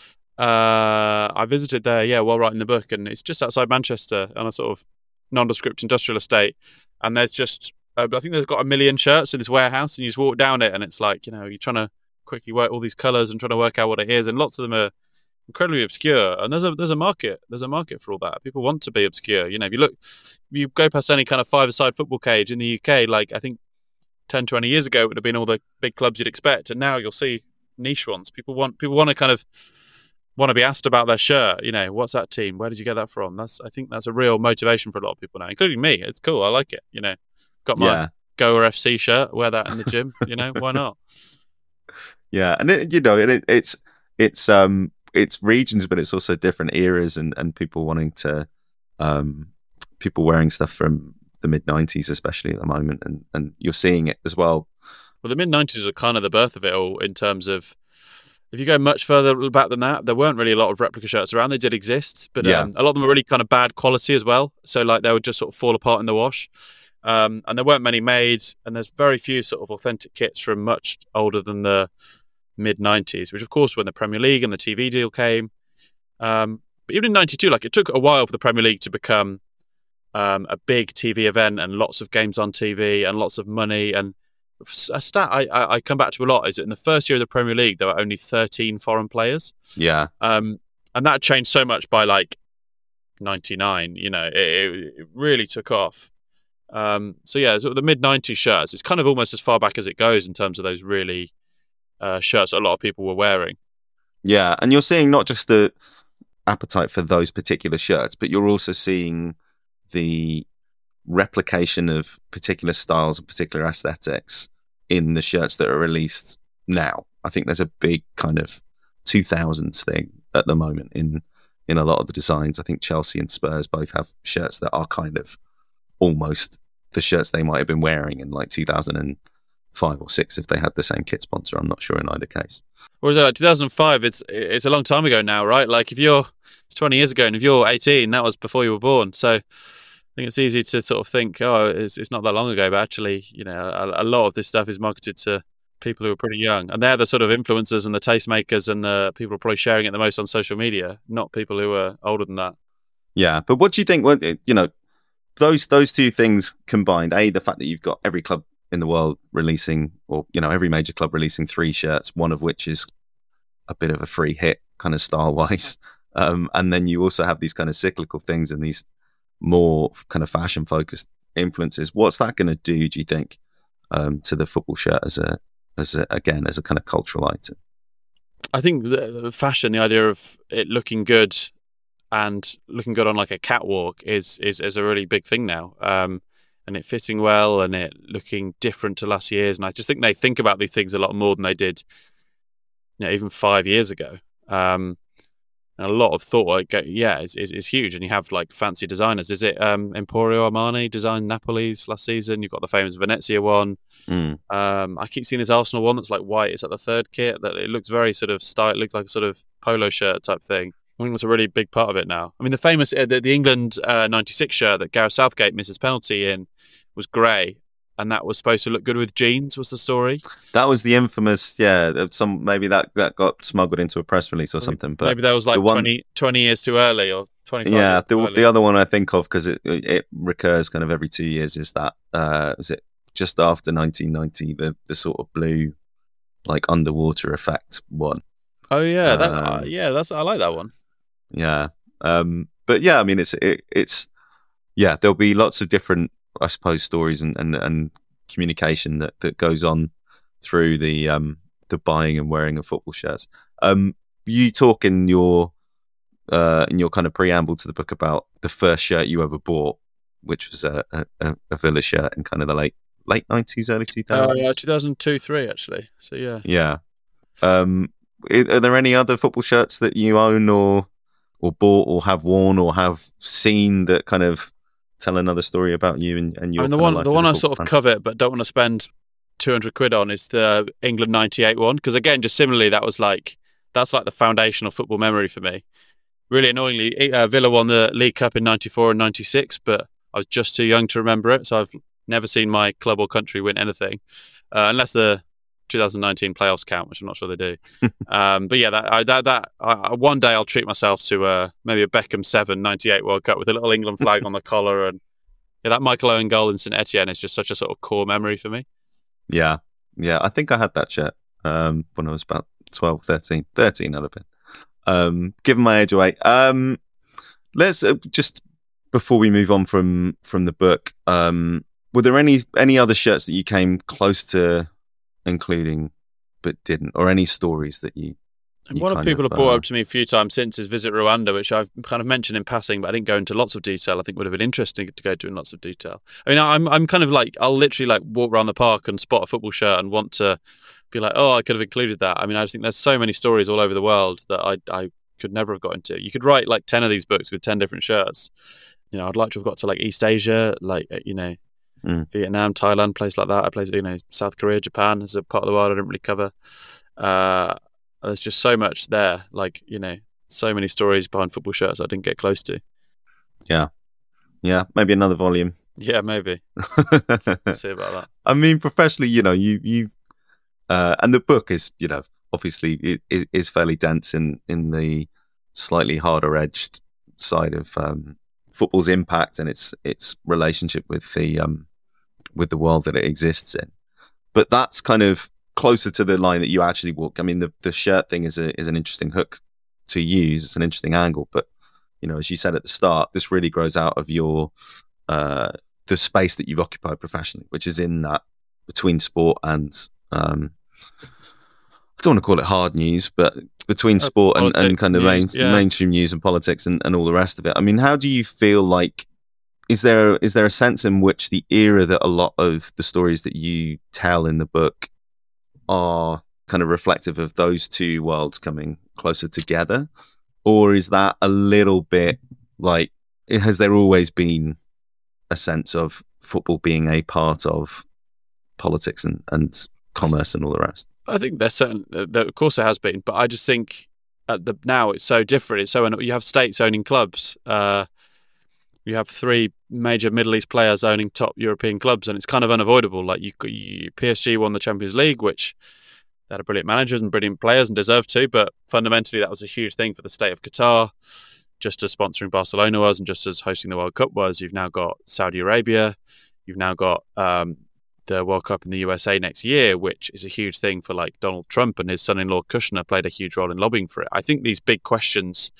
I visited there, while writing the book, and it's just outside Manchester on a sort of nondescript industrial estate. And there's just, I think they've got 1 million shirts in this warehouse, and you just walk down it, and it's like, you're trying to quickly work all these colours and trying to work out what it is, and lots of them are incredibly obscure. And there's a market for all that. People want to be obscure. If you go past any kind of five-a-side football cage in the UK, like I think 10, 20 years ago, it would have been all the big clubs you'd expect, and now you'll see niche ones. People want to kind of want to be asked about their shirt. What's that team? Where did you get that from? I think that's a real motivation for a lot of people now, including me. It's cool. I like it. Got my Goa FC shirt. Wear that in the gym. Why not? Yeah, and it's regions, but it's also different eras and people wanting to, people wearing stuff from the mid-90s, especially at the moment, and you're seeing it as well. Well, the mid-90s are kind of the birth of it all in terms of, if you go much further back than that, there weren't really a lot of replica shirts around. They did exist, but a lot of them were really kind of bad quality as well. So like they would just sort of fall apart in the wash. And there weren't many made, and there's very few sort of authentic kits from much older than the mid-90s, which of course when the Premier League and the TV deal came. But even in 92, like it took a while for the Premier League to become a big TV event and lots of games on TV and lots of money. And a stat I come back to a lot is that in the first year of the Premier League, there were only 13 foreign players. Yeah. And that changed so much by like 99, it really took off. So the mid-90s shirts, it's kind of almost as far back as it goes in terms of those really shirts that a lot of people were wearing. Yeah, and you're seeing not just the appetite for those particular shirts, but you're also seeing the replication of particular styles and particular aesthetics in the shirts that are released now. I think there's a big kind of 2000s thing at the moment in a lot of the designs. I think Chelsea and Spurs both have shirts that are kind of almost the shirts they might have been wearing in like 2005 or 6 if they had the same kit sponsor. I'm not sure in either case. Or is it like 2005? It's a long time ago now, right? Like it's 20 years ago, and if you're 18, that was before you were born. So I think it's easy to sort of think, oh, it's not that long ago, but actually, a lot of this stuff is marketed to people who are pretty young, and they're the sort of influencers and the tastemakers and the people who are probably sharing it the most on social media, not people who are older than that. Yeah, but what do you think? Those two things combined, the fact that you've got every club in the world releasing, or every major club releasing 3 shirts, one of which is a bit of a free hit kind of style wise, and then you also have these kind of cyclical things and these more kind of fashion focused influences. What's that going to do you think, to the football shirt as a kind of cultural item? I think the fashion, the idea of it looking good and looking good on like a catwalk is a really big thing now. And it fitting well and it looking different to last year's. And I just think they think about these things a lot more than they did, even 5 years ago. And a lot of thought, is huge. And you have like fancy designers. Is it Emporio Armani designed Napoli's last season? You've got the famous Venezia one. I keep seeing this Arsenal one that's like white. It's like the third kit. That it looks very sort of style. It looks like a sort of polo shirt type thing. I think that's a really big part of it now. I mean, the famous the England 96 shirt that Gareth Southgate missed his penalty in was grey, and that was supposed to look good with jeans, was the story. That was the infamous, maybe that got smuggled into a press release or something. But maybe that was like 20 years too early or 25 years too early. The other one I think of, because it recurs kind of every 2 years, is that, was it just after 1990, the sort of blue, like underwater effect one. Oh yeah, I like that one. Yeah. But yeah, I mean, it's there'll be lots of different, I suppose, stories and communication that goes on through the buying and wearing of football shirts. You talk in your kind of preamble to the book about the first shirt you ever bought, which was a Villa shirt in kind of the late 90s, early 2000s. 2002-3 actually. So yeah. Yeah. Are there any other football shirts that you own or bought or have worn or have seen that kind of tell another story about you and your? I mean, the one I sort of covet but don't want to spend 200 quid on is the England 98 one, because again, just similarly, that's like the foundational football memory for me. Really annoyingly, Villa won the League Cup in 94 and 96, but I was just too young to remember it, so I've never seen my club or country win anything, unless the 2019 playoffs count, which I'm not sure they do. But yeah, one day I'll treat myself to maybe a Beckham 7 98 World Cup with a little England flag on the collar, and that Michael Owen goal in St Etienne is just such a sort of core memory for me. Yeah, I think I had that shirt when I was about 12, 13 I'd have been. Given my age away, let's just, before we move on from the book, were there any other shirts that you came close to including but didn't, or any stories that you one of people have brought up to me a few times since is Visit Rwanda, which I've kind of mentioned in passing, but I didn't go into lots of detail. I think would have been interesting to go into in lots of detail. I mean, I'm kind of like, I'll literally like walk around the park and spot a football shirt and want to be like, oh, I could have included that. I mean, I just think there's so many stories all over the world that I could never have got into. You could write like 10 of these books with 10 different shirts. I'd like to have got to like East Asia, like, Vietnam, Thailand, place like that. I played, South Korea, Japan as a part of the world I didn't really cover. There's just so much there, like, so many stories behind football shirts I didn't get close to. Yeah, maybe another volume. Yeah, maybe. Let's see about that. I mean, professionally, you and the book is, obviously it is fairly dense in the slightly harder edged side of football's impact and its relationship with the world that it exists in. But that's kind of closer to the line that you actually walk. I mean, the shirt thing is an interesting hook to use. It's an interesting angle, but as you said at the start, this really grows out of your the space that you've occupied professionally, which is in that between sport and don't want to call it hard news, but between sport and kind of news, mainstream news and politics and all the rest of it. I mean, how do you feel like, is there a sense in which the era that a lot of the stories that you tell in the book are kind of reflective of those two worlds coming closer together? Or is that a little bit like, has there always been a sense of football being a part of politics and commerce and all the rest? I think there's certain, of course there has been, but I just think now it's so different. It's so, you have states owning clubs. You have 3 major Middle East players owning top European clubs, and it's kind of unavoidable. Like PSG won the Champions League, which they had brilliant managers and brilliant players and deserved to, but fundamentally that was a huge thing for the state of Qatar, just as sponsoring Barcelona was and just as hosting the World Cup was. You've now got Saudi Arabia, you've now got the World Cup in the USA next year, which is a huge thing for like Donald Trump, and his son-in-law Kushner played a huge role in lobbying for it. I think these big questions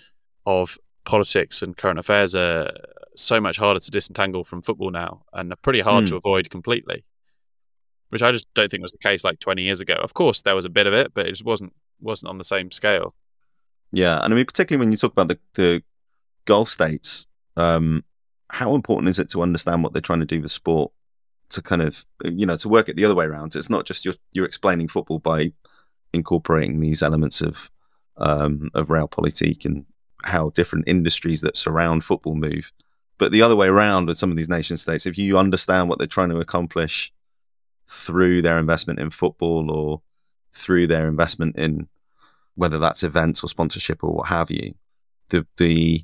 of politics and current affairs are so much harder to disentangle from football now, and are pretty hard to avoid completely, which I just don't think was the case like 20 years ago. Of course, there was a bit of it, but it just wasn't on the same scale. Yeah, and I mean, particularly when you talk about the Gulf states, how important is it to understand what they're trying to do with sport, to kind of, to work it the other way around? It's not just you're explaining football by incorporating these elements of realpolitik and how different industries that surround football move, but the other way around with some of these nation states, if you understand what they're trying to accomplish through their investment in football or through their investment in whether that's events or sponsorship or what have you, the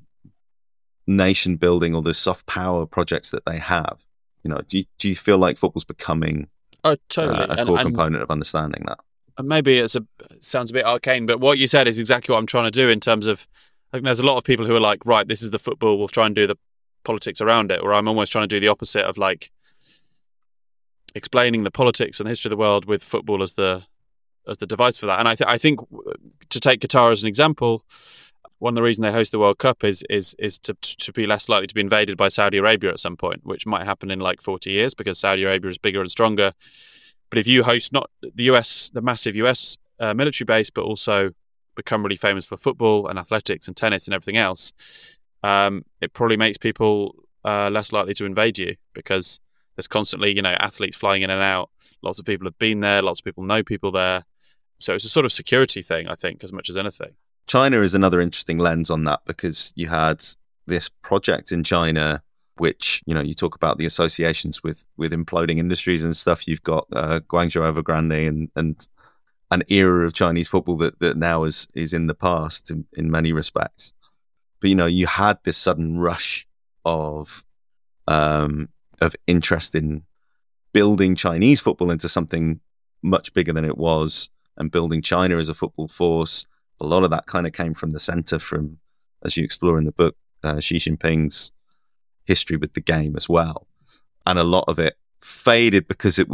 nation building or the soft power projects that they have, do you feel like football's becoming totally a core component of understanding that? And maybe it sounds a bit arcane, but what you said is exactly what I'm trying to do in terms of, I think there's a lot of people who are like, right, this is the football, we'll try and do the politics around it, or I'm almost trying to do the opposite of like explaining the politics and the history of the world with football as the device for that. And I think to take Qatar as an example, one of the reasons they host the World Cup is to be less likely to be invaded by Saudi Arabia at some point, which might happen in like 40 years because Saudi Arabia is bigger and stronger. But if you host not the massive US military base, but also become really famous for football and athletics and tennis and everything else, it probably makes people less likely to invade you, because there's constantly, athletes flying in and out. Lots of people have been there. Lots of people know people there. So it's a sort of security thing, I think, as much as anything. China is another interesting lens on that, because you had this project in China, which, you talk about the associations with imploding industries and stuff. You've got Guangzhou Evergrande and an era of Chinese football that now is in the past in many respects. But, you had this sudden rush of interest in building Chinese football into something much bigger than it was, and building China as a football force. A lot of that kind of came from the center, from, as you explore in the book, Xi Jinping's history with the game as well. And a lot of it faded because it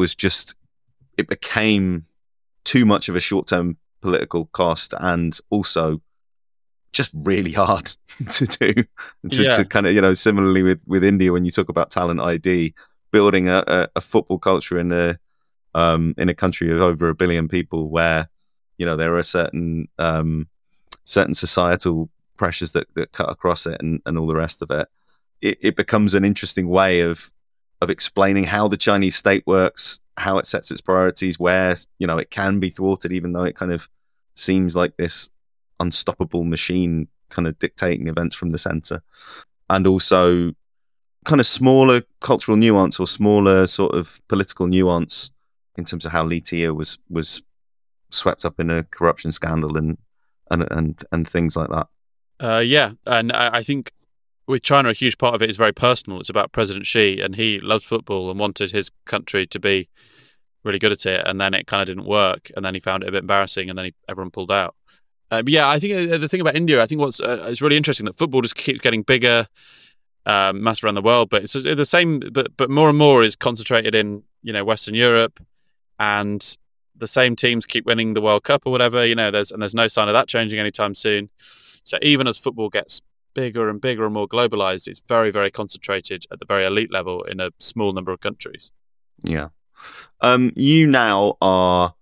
became too much of a short-term political cost, and also just really hard to do. To kind of, similarly with India, when you talk about talent ID, building a football culture in a country of over 1 billion people, where there are certain societal pressures that cut across it and all the rest of it. It becomes an interesting way of explaining how the Chinese state works, how it sets its priorities, where it can be thwarted, even though it kind of seems like this unstoppable machine kind of dictating events from the center. And also kind of smaller cultural nuance, or smaller sort of political nuance, in terms of how Li Tia was swept up in a corruption scandal and things like that. And I think with China, a huge part of it is very personal. It's about President Xi, and he loves football and wanted his country to be really good at it, and then it kind of didn't work, and then he found it a bit embarrassing, and then everyone pulled out. But yeah, I think the thing about India, I think it's really interesting that football just keeps getting bigger, massive around the world, but it's the same, but more and more is concentrated in Western Europe, and the same teams keep winning the World Cup or whatever. There's no sign of that changing anytime soon. So even as football gets bigger and bigger and more globalized, it's very, very concentrated at the very elite level in a small number of countries. Yeah. You now are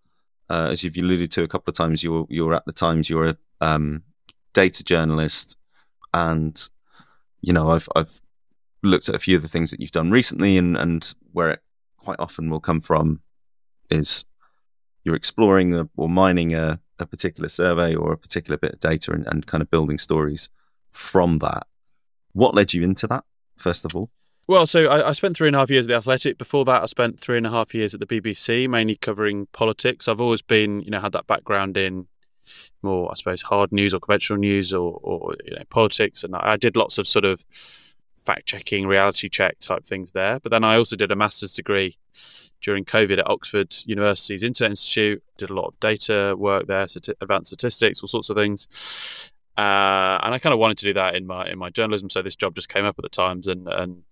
as you've alluded to a couple of times, you're at the Times, you're a data journalist, and I've looked at a few of the things that you've done recently, and where it quite often will come from is you're exploring or mining a particular survey or a particular bit of data and kind of building stories from that. What led you into that, first of all? Well, so I spent 3.5 years at The Athletic. Before that, I spent 3.5 years at the BBC, mainly covering politics. I've always been, had that background in more, I suppose, hard news or conventional news or politics. And I did lots of sort of fact-checking, reality check type things there. But then I also did a master's degree during COVID at Oxford University's Internet Institute. Did a lot of data work there, advanced statistics, all sorts of things. And I kind of wanted to do that in my journalism. So this job just came up at the Times, and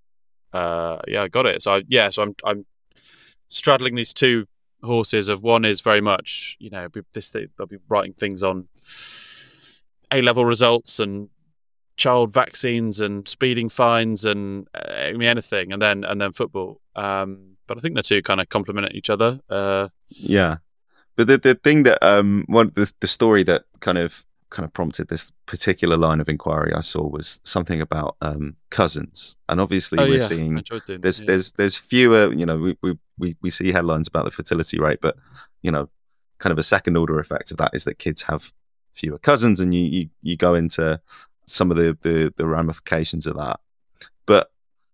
I got it. So I'm straddling these two horses. Of one is very much, I'll be writing things on A-level results and child vaccines and speeding fines and anything, and then football. But I think the two kind of complement each other. Yeah, but the thing that the story that kind of prompted this particular line of inquiry I saw was something about cousins, and obviously we're seeing there's fewer. We see headlines about the fertility rate, but kind of a second order effect of that is that kids have fewer cousins, and you go into some of the ramifications of that. But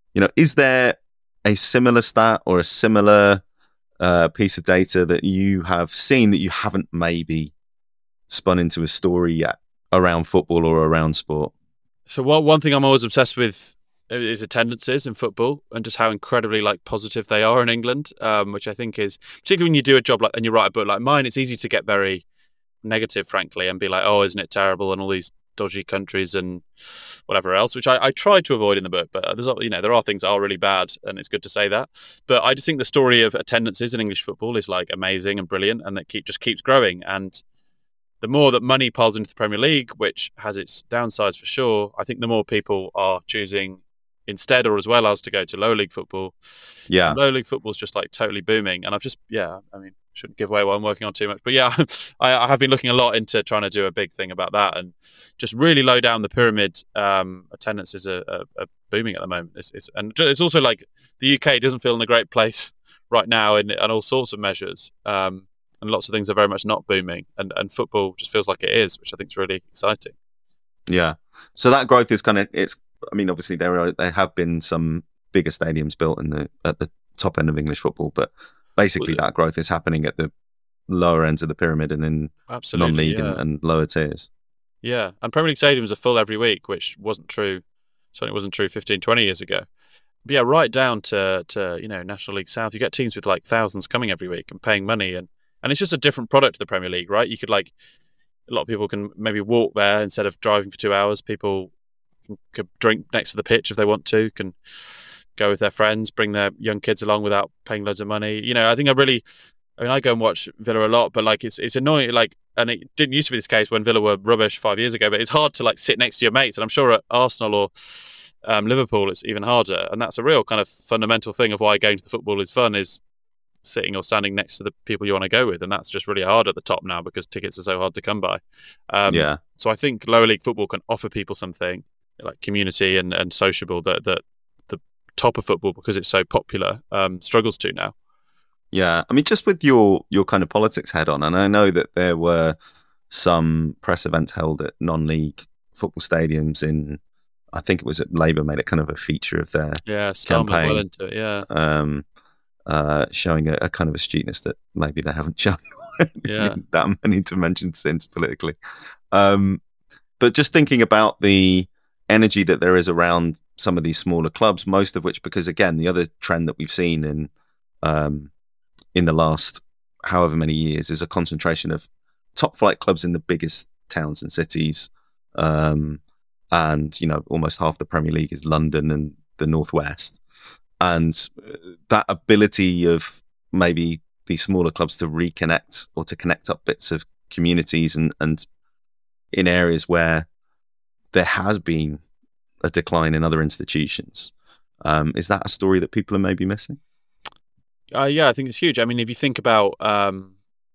is there a similar stat or a similar piece of data that you have seen that you haven't maybe spun into a story yet around football or around sport? So one thing I'm always obsessed with is attendances in football, and just how incredibly positive they are in England, which I think is, particularly when you do a job and you write a book like mine, it's easy to get very negative, frankly, and be like, oh, isn't it terrible, and all these dodgy countries and whatever else, which I try to avoid in the book. But there are things that are really bad, and it's good to say that. But I just think the story of attendances in English football is amazing and brilliant, and that just keeps growing. And the more that money piles into the Premier League, which has its downsides for sure, I think the more people are choosing instead or as well as to go to lower league football. Yeah. Lower league football is just totally booming. And I've just, shouldn't give away what I'm working on too much. But yeah, I have been looking a lot into trying to do a big thing about that, and just really low down the pyramid. Attendances are booming at the moment. It's also the UK doesn't feel in a great place right now in all sorts of measures. And lots of things are very much not booming, and football just feels like it is, which I think is really exciting. Yeah. So that growth is obviously there have been some bigger stadiums built at the top end of English football, but basically that growth is happening at the lower ends of the pyramid and in non-league and lower tiers. Yeah. And Premier League stadiums are full every week, which certainly wasn't true 15, 20 years ago. But yeah, right down to National League South, you get teams with thousands coming every week and paying money, and it's just a different product to the Premier League, right? You could a lot of people can maybe walk there instead of driving for 2 hours. People could drink next to the pitch if they want to, can go with their friends, bring their young kids along without paying loads of money. I think I go and watch Villa a lot, but it's annoying. And it didn't used to be this case when Villa were rubbish 5 years ago, but it's hard to sit next to your mates. And I'm sure at Arsenal or Liverpool, it's even harder. And that's a real kind of fundamental thing of why going to the football is fun, is sitting or standing next to the people you want to go with, and that's just really hard at the top now because tickets are so hard to come by. So I think lower league football can offer people something like community and sociable that the top of football, because it's so popular, struggles to now. Yeah, I mean, just with your kind of politics head on, and I know that there were some press events held at non-league football stadiums in, I think it was at Labour made it kind of a feature of their campaign. Well into it, showing a kind of astuteness that maybe they haven't shown that many dimensions since politically. But just thinking about the energy that there is around some of these smaller clubs, most of which, because again, the other trend that we've seen in the last however many years is a concentration of top flight clubs in the biggest towns and cities. And, almost half the Premier League is London and the Northwest. And that ability of maybe these smaller clubs to reconnect or to connect up bits of communities and in areas where there has been a decline in other institutions. Is that a story that people are maybe missing? I think it's huge. I mean, if you think about,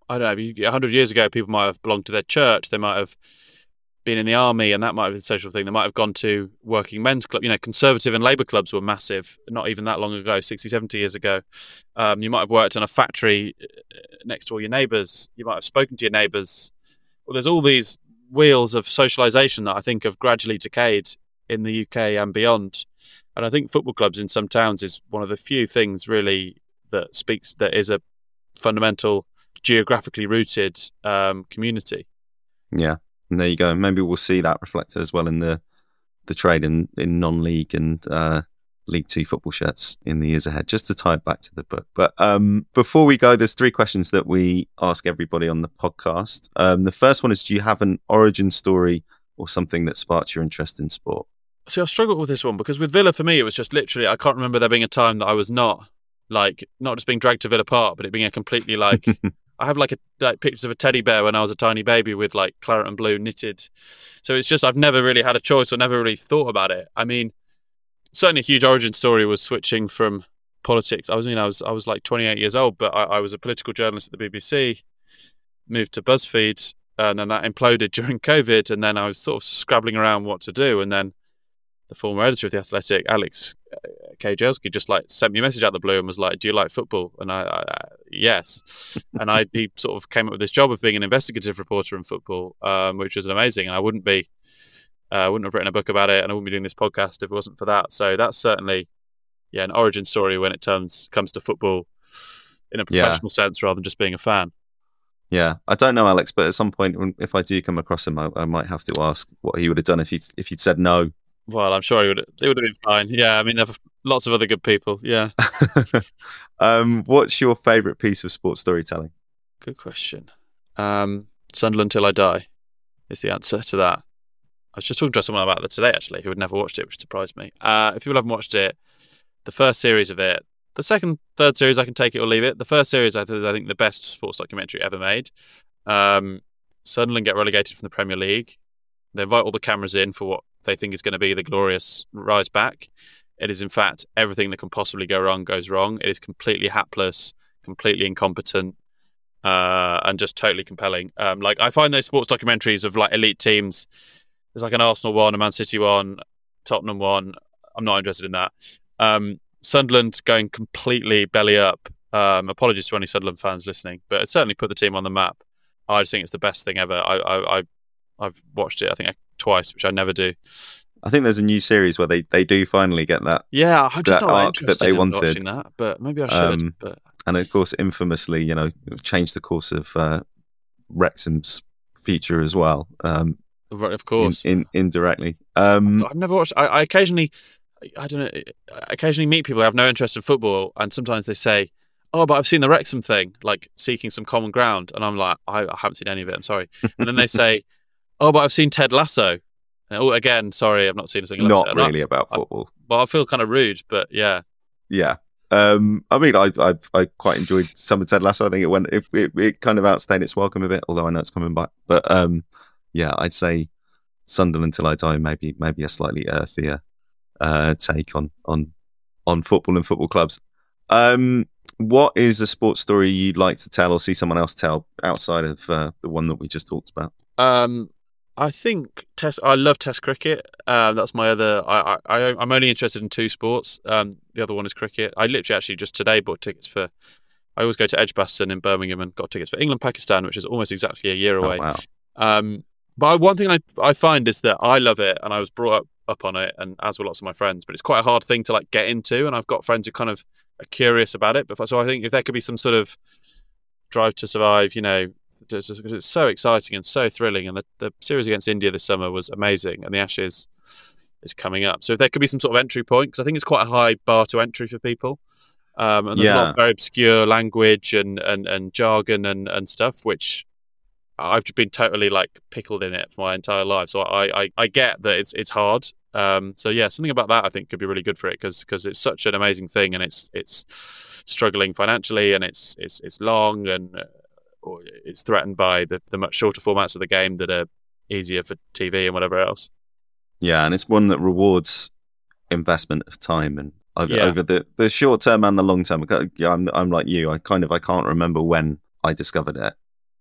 I don't know, 100 years ago, people might have belonged to their church. They might have been in the army, and that might have been a social thing. They might have gone to working men's club. Conservative and Labour clubs were massive, not even that long ago, 60, 70 years ago. You might have worked in a factory next to all your neighbours. You might have spoken to your neighbours. Well, there's all these wheels of socialisation that I think have gradually decayed in the UK and beyond. And I think football clubs in some towns is one of the few things really that is a fundamental, geographically rooted community. Yeah. And there you go. Maybe we'll see that reflected as well in the trade in non-league and League Two football shirts in the years ahead, just to tie it back to the book. But before we go, there's 3 questions that we ask everybody on the podcast. The first one is, do you have an origin story or something that sparked your interest in sport? See, I struggled with this one because with Villa, for me, it was just literally, I can't remember there being a time that I was not just being dragged to Villa Park, but it being a completely I have pictures of a teddy bear when I was a tiny baby with claret and blue knitted. So it's just, I've never really had a choice or never really thought about it. I mean, certainly a huge origin story was switching from politics. I was 28 years old, but I was a political journalist at the BBC, moved to BuzzFeed, and then that imploded during COVID. And then I was sort of scrabbling around what to do. And then the former editor of The Athletic, Alex Kajewski, just sent me a message out of the blue and was like, do you like football? And I yes. And he sort of came up with this job of being an investigative reporter in football, which was amazing. And I wouldn't have written a book about it, and I wouldn't be doing this podcast if it wasn't for that. So that's certainly, an origin story when it comes to football in a professional sense rather than just being a fan. Yeah, I don't know Alex, but at some point, if I do come across him, I might have to ask what he would have done if he'd said no. Well, I'm sure it would have been fine. Yeah, I mean, there are lots of other good people. Yeah. What's your favourite piece of sports storytelling? Good question. Sunderland Till I Die is the answer to that. I was just talking to someone about that today, actually, who had never watched it, which surprised me. If people haven't watched it, the first series of it, the second, third series, I can take it or leave it. The first series, I think the best sports documentary ever made. Sunderland get relegated from the Premier League. They invite all the cameras in for what they think is going to be the glorious rise back. It is, in fact, everything that can possibly go wrong goes wrong. It is completely hapless, completely incompetent, and just totally compelling. I find those sports documentaries of elite teams, there's an Arsenal one, a Man City one, Tottenham one. I'm not interested in that. Sunderland going completely belly up. Apologies to any Sunderland fans listening, but it certainly put the team on the map. I just think it's the best thing ever. I've watched it, I think, twice, which I never do. I think there's a new series where they do finally get that. Yeah, I'm just not interested that they in wanted. Watching that, but maybe I should. And of course, infamously, changed the course of Wrexham's future as well. Of course, indirectly. I've never watched. I occasionally meet people who have no interest in football, and sometimes they say, "Oh, but I've seen the Wrexham thing," seeking some common ground, and I'm like, I haven't seen any of it. I'm sorry. And then they say, "Oh, but I've seen Ted Lasso." And, again, sorry, I've not seen a single episode. Not really about football. I feel kind of rude, but yeah. Yeah. I mean, I quite enjoyed some of Ted Lasso. I think it kind of outstayed its welcome a bit, although I know it's coming back. But I'd say Sunderland Till I Die, maybe a slightly earthier take on football and football clubs. What is a sports story you'd like to tell or see someone else tell outside of the one that we just talked about? I think I love Test cricket. That's my other. I'm only interested in 2 sports. The other one is cricket. I literally actually just today bought tickets for. I always go to Edgbaston in Birmingham and got tickets for England-Pakistan, which is almost exactly a year away. Oh, wow. But one thing I find is that I love it, and I was brought up on it, and as were lots of my friends. But it's quite a hard thing to get into, and I've got friends who kind of are curious about it. But so I think if there could be some sort of Drive to Survive, it's so exciting and so thrilling, and the series against India this summer was amazing, and the Ashes is coming up. So if there could be some sort of entry point, because I think it's quite a high bar to entry for people, and there's a lot of very obscure language and jargon and stuff, which I've been totally pickled in it for my entire life. So I get that it's hard. So yeah, something about that I think could be really good for it because it's such an amazing thing, and it's struggling financially, and it's long and. Or it's threatened by the much shorter formats of the game that are easier for TV and whatever else. Yeah, and it's one that rewards investment of time and over the short term and the long term. I'm like you. I can't remember when I discovered it.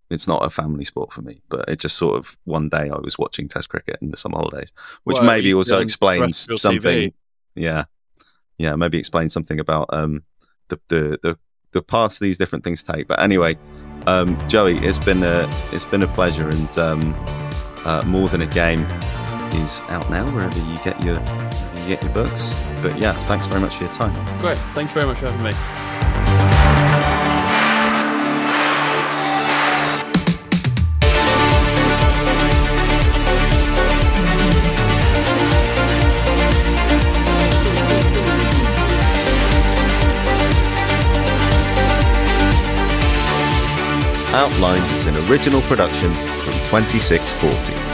It's not a family sport for me, but it just sort of one day I was watching Test cricket in the summer holidays, which Well, maybe you also can explains terrestrial something. TV. Yeah, maybe explains something about the paths these different things take. But anyway, Joey, it's been a pleasure, and More Than a Game is out now wherever you get your books. But yeah, thanks very much for your time. Great. Thank you very much for having me. Outlines is an original production from 2640.